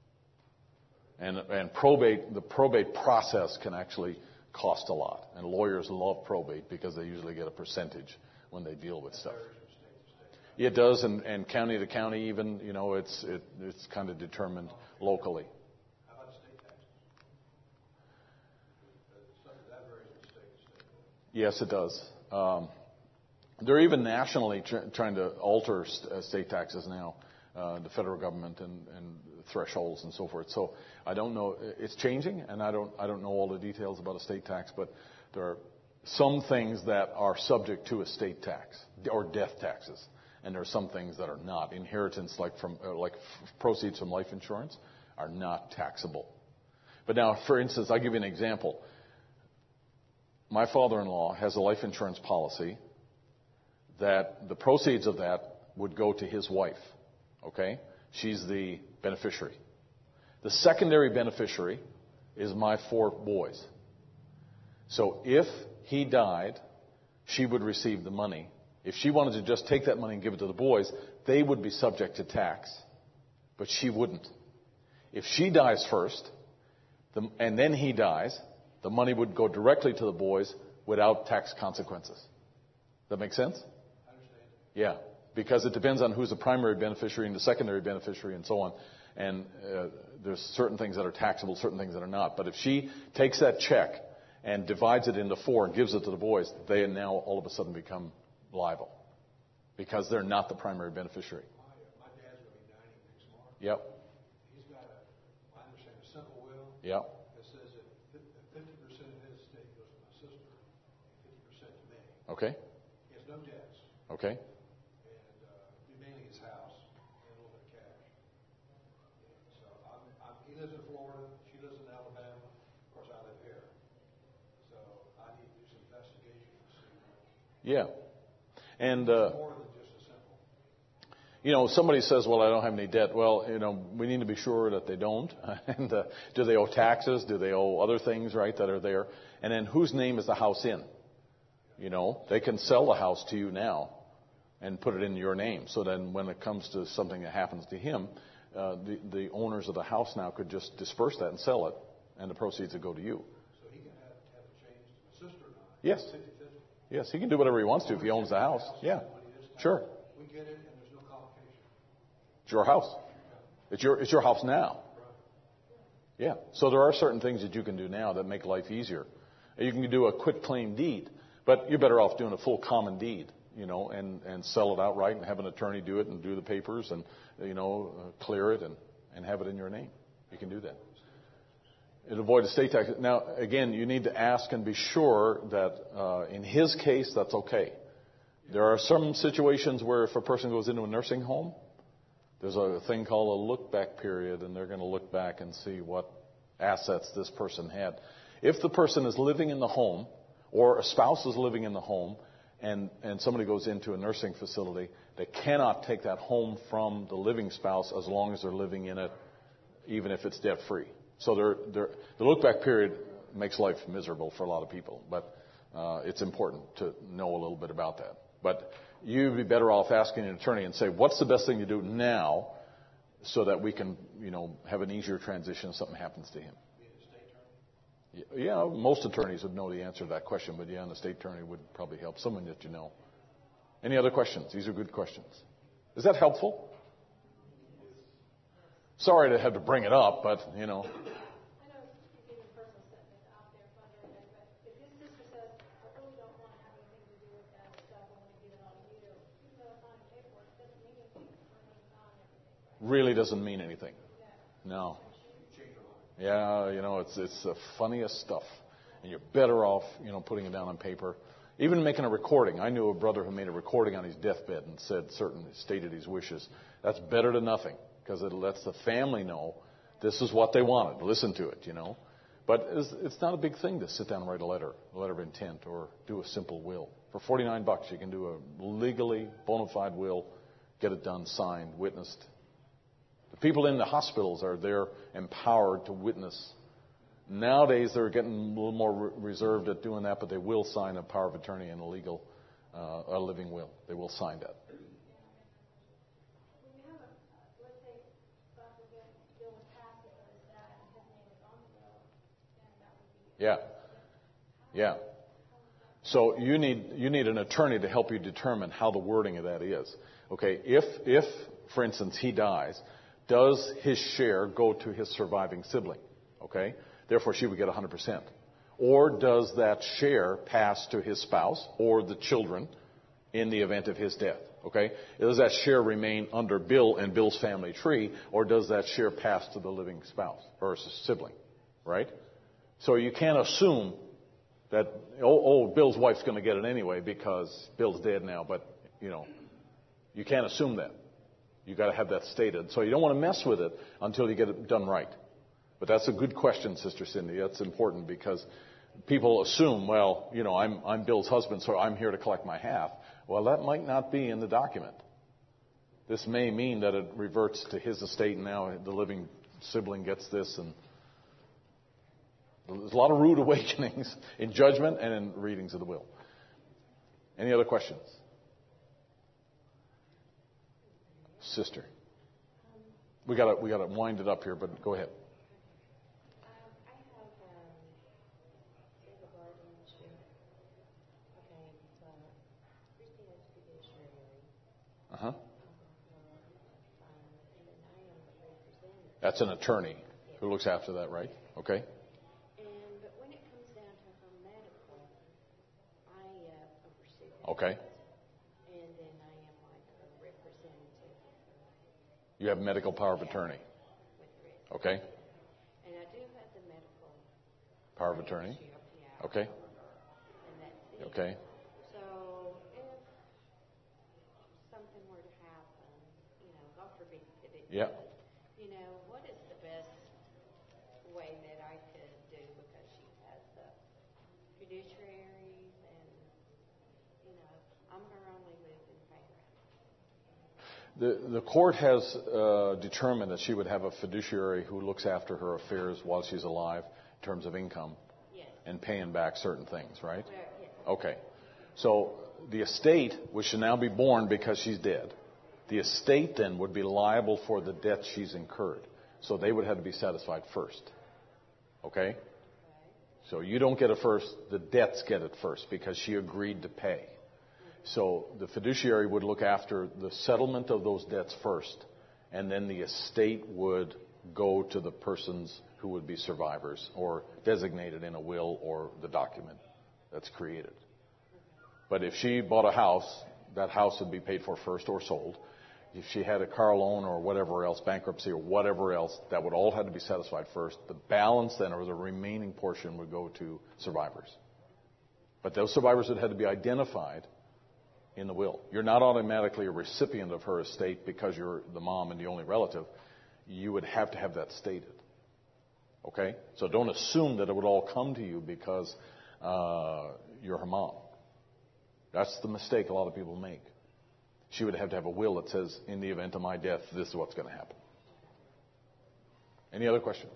And probate, the probate process can actually cost a lot. And lawyers love probate because they usually get a percentage when they deal with stuff. It does, and county to county even, it's kind of determined locally. How about state taxes? That varies from state to state. Yes, it does. They're even nationally trying to alter state taxes now, the federal government and thresholds and so forth. So I don't know. It's changing, and I don't know all the details about a state tax, but there are some things that are subject to a state tax or death taxes. And there are some things that are not. Inheritance, like proceeds from life insurance, are not taxable. But now, for instance, I'll give you an example. My father-in-law has a life insurance policy that the proceeds of that would go to his wife. Okay? She's the beneficiary. The secondary beneficiary is my 4 boys. So if he died, she would receive the money. If she wanted to just take that money and give it to the boys, they would be subject to tax, but she wouldn't. If she dies first, and then he dies, the money would go directly to the boys without tax consequences. Does that make sense? I understand. Yeah, because it depends on who's the primary beneficiary and the secondary beneficiary and so on. And there's certain things that are taxable, certain things that are not. But if she takes that check and divides it into 4 and gives it to the boys, they now all of a sudden become liable because they're not the primary beneficiary. My dad's going to be 90 next March. Yep. He's got I understand, a simple will. Yep. That says that 50% of his estate goes to my sister, and 50% to me. Okay. He has no debts. Okay. And mainly his house and a little bit of cash. So he lives in Florida. She lives in Alabama. Of course, I live here. So I need to do some investigation to see. Yeah. And, more than just a simple. Somebody says, well, I don't have any debt. Well, we need to be sure that they don't. And do they owe taxes? Do they owe other things, right, that are there? And then whose name is the house in? They can sell the house to you now and put it in your name. So then when it comes to something that happens to him, the owners of the house now could just disperse that and sell it and the proceeds would go to you. So he can have it changed to my sister and I. Yes. 50/50. Yes, he can do whatever he wants to if he owns the house. Yeah, sure. We get it, and there's no complication. It's your house. It's your house now. Yeah. So there are certain things that you can do now that make life easier. You can do a quit claim deed, but you're better off doing a full common deed, and sell it outright and have an attorney do it and do the papers and, clear it and have it in your name. You can do that. It avoid estate tax. Now, again, you need to ask and be sure that in his case, that's okay. There are some situations where if a person goes into a nursing home, there's a thing called a look-back period, and they're going to look back and see what assets this person had. If the person is living in the home, or a spouse is living in the home, and somebody goes into a nursing facility, they cannot take that home from the living spouse as long as they're living in it, even if it's debt-free. So the look-back period makes life miserable for a lot of people, but it's important to know a little bit about that. But you'd be better off asking an attorney and say, what's the best thing to do now so that we can, have an easier transition if something happens to him? Yeah, most attorneys would know the answer to that question, but an estate attorney would probably help, someone that you know. Any other questions? These are good questions. Is that helpful? Sorry to have to bring it up, but, I know you're getting personal statement out there for everybody, but if his sister says, I really don't want to have anything to do with that stuff, I want to get it on you, even though it's on the paperwork, it doesn't mean anything for him on everything, right? really doesn't mean anything. No. Yeah, it's the funniest stuff. And you're better off, putting it down on paper. Even making a recording. I knew a brother who made a recording on his deathbed and stated his wishes. That's better than nothing, because it lets the family know this is what they wanted. Listen to it, But it's not a big thing to sit down and write a letter of intent, or do a simple will. For $49, you can do a legally bona fide will, get it done, signed, witnessed. The people in the hospitals are there empowered to witness. Nowadays, they're getting a little more reserved at doing that, but they will sign a power of attorney and a living will. They will sign that. When you have let's say, God forbid, Bill was passed, it was that, and his name is on the will, then that would be. Yeah. So you need an attorney to help you determine how the wording of that is. Okay, if for instance, he dies, does his share go to his surviving sibling? Okay? Therefore, she would get 100%. Or does that share pass to his spouse or the children in the event of his death? Okay? Does that share remain under Bill and Bill's family tree, or does that share pass to the living spouse or sibling? Right? So you can't assume that, Bill's wife's going to get it anyway because Bill's dead now, but, you can't assume that. You've got to have that stated. So you don't want to mess with it until you get it done right. But that's a good question, Sister Cindy. That's important because people assume, well, I'm Bill's husband, so I'm here to collect my half. Well, that might not be in the document. This may mean that it reverts to his estate, and now the living sibling gets this. And there's a lot of rude awakenings in judgment and in readings of the will. Any other questions? Sister. We gotta wind it up here, but go ahead. I have a guardianship. Okay, Christy has fiduciary. Uh-huh. And then I am the representative. That's an attorney who looks after that, right? Okay. But when it comes down to her medical, I oversee that. Okay. And then I am like her representative. You have medical power of attorney. With Rick. Okay. And I do have the medical Power of attorney. yeah. Okay. And that's it. Okay. So if something were to happen, God forbid that it Yeah. does, what is the best way that I could do, because she has the fiduciaries and, I'm her only living parent. The court has determined that she would have a fiduciary who looks after her affairs while she's alive in terms of income. Yes. And paying back certain things, right? Well, yes. Okay. So the estate, which should now be born because she's dead, the estate then would be liable for the debt she's incurred. So they would have to be satisfied first. Okay? So you don't get it first. The debts get it first because she agreed to pay. So the fiduciary would look after the settlement of those debts first, and then the estate would go to the persons who would be survivors or designated in a will or the document that's created. But if she bought a house, that house would be paid for first or sold. If she had a car loan or whatever else, bankruptcy or whatever else, that would all have to be satisfied first. The balance then, or the remaining portion, would go to survivors. But those survivors would have to be identified in the will. You're not automatically a recipient of her estate because you're the mom and the only relative. You would have to have that stated. Okay? So don't assume that it would all come to you because you're her mom. That's the mistake a lot of people make. She would have to have a will that says, in the event of my death, this is what's going to happen. Any other questions?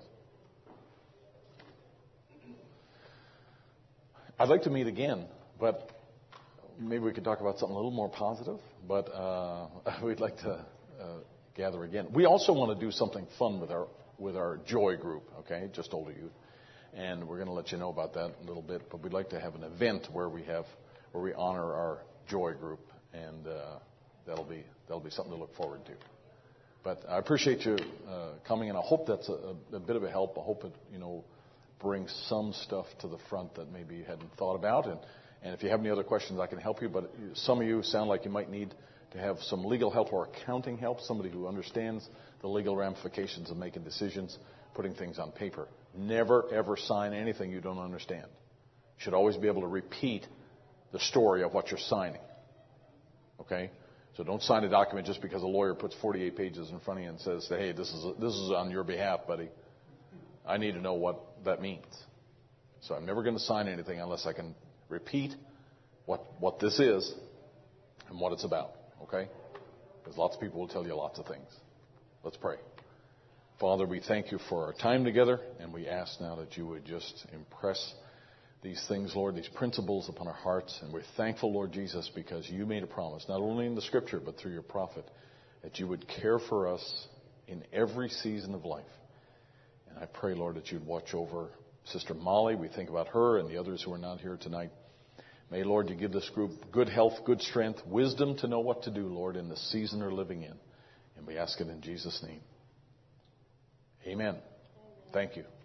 I'd like to meet again, but maybe we could talk about something a little more positive. But we'd like to gather again. We also want to do something fun with our Joy group, okay? Just older youth. And we're going to let you know about that a little bit. But we'd like to have an event where we honor our Joy group, and that'll be something to look forward to. But I appreciate you coming, and I hope that's a bit of a help. I hope it brings some stuff to the front that maybe you hadn't thought about. And if you have any other questions, I can help you. But some of you sound like you might need to have some legal help or accounting help, somebody who understands the legal ramifications of making decisions, putting things on paper. Never, ever sign anything you don't understand. You should always be able to repeat the story of what you're signing. Okay? So don't sign a document just because a lawyer puts 48 pages in front of you and says, hey, this is on your behalf, buddy. I need to know what that means. So I'm never going to sign anything unless I can repeat what this is and what it's about. Okay? Because lots of people will tell you lots of things. Let's pray. Father, we thank you for our time together, and we ask now that you would just impress these things, Lord, these principles upon our hearts. And we're thankful, Lord Jesus, because you made a promise, not only in the Scripture, but through your prophet, that you would care for us in every season of life. And I pray, Lord, that you'd watch over Sister Molly. We think about her and the others who are not here tonight. May, Lord, you give this group good health, good strength, wisdom to know what to do, Lord, in the season they're living in. And we ask it in Jesus' name. Amen. Thank you.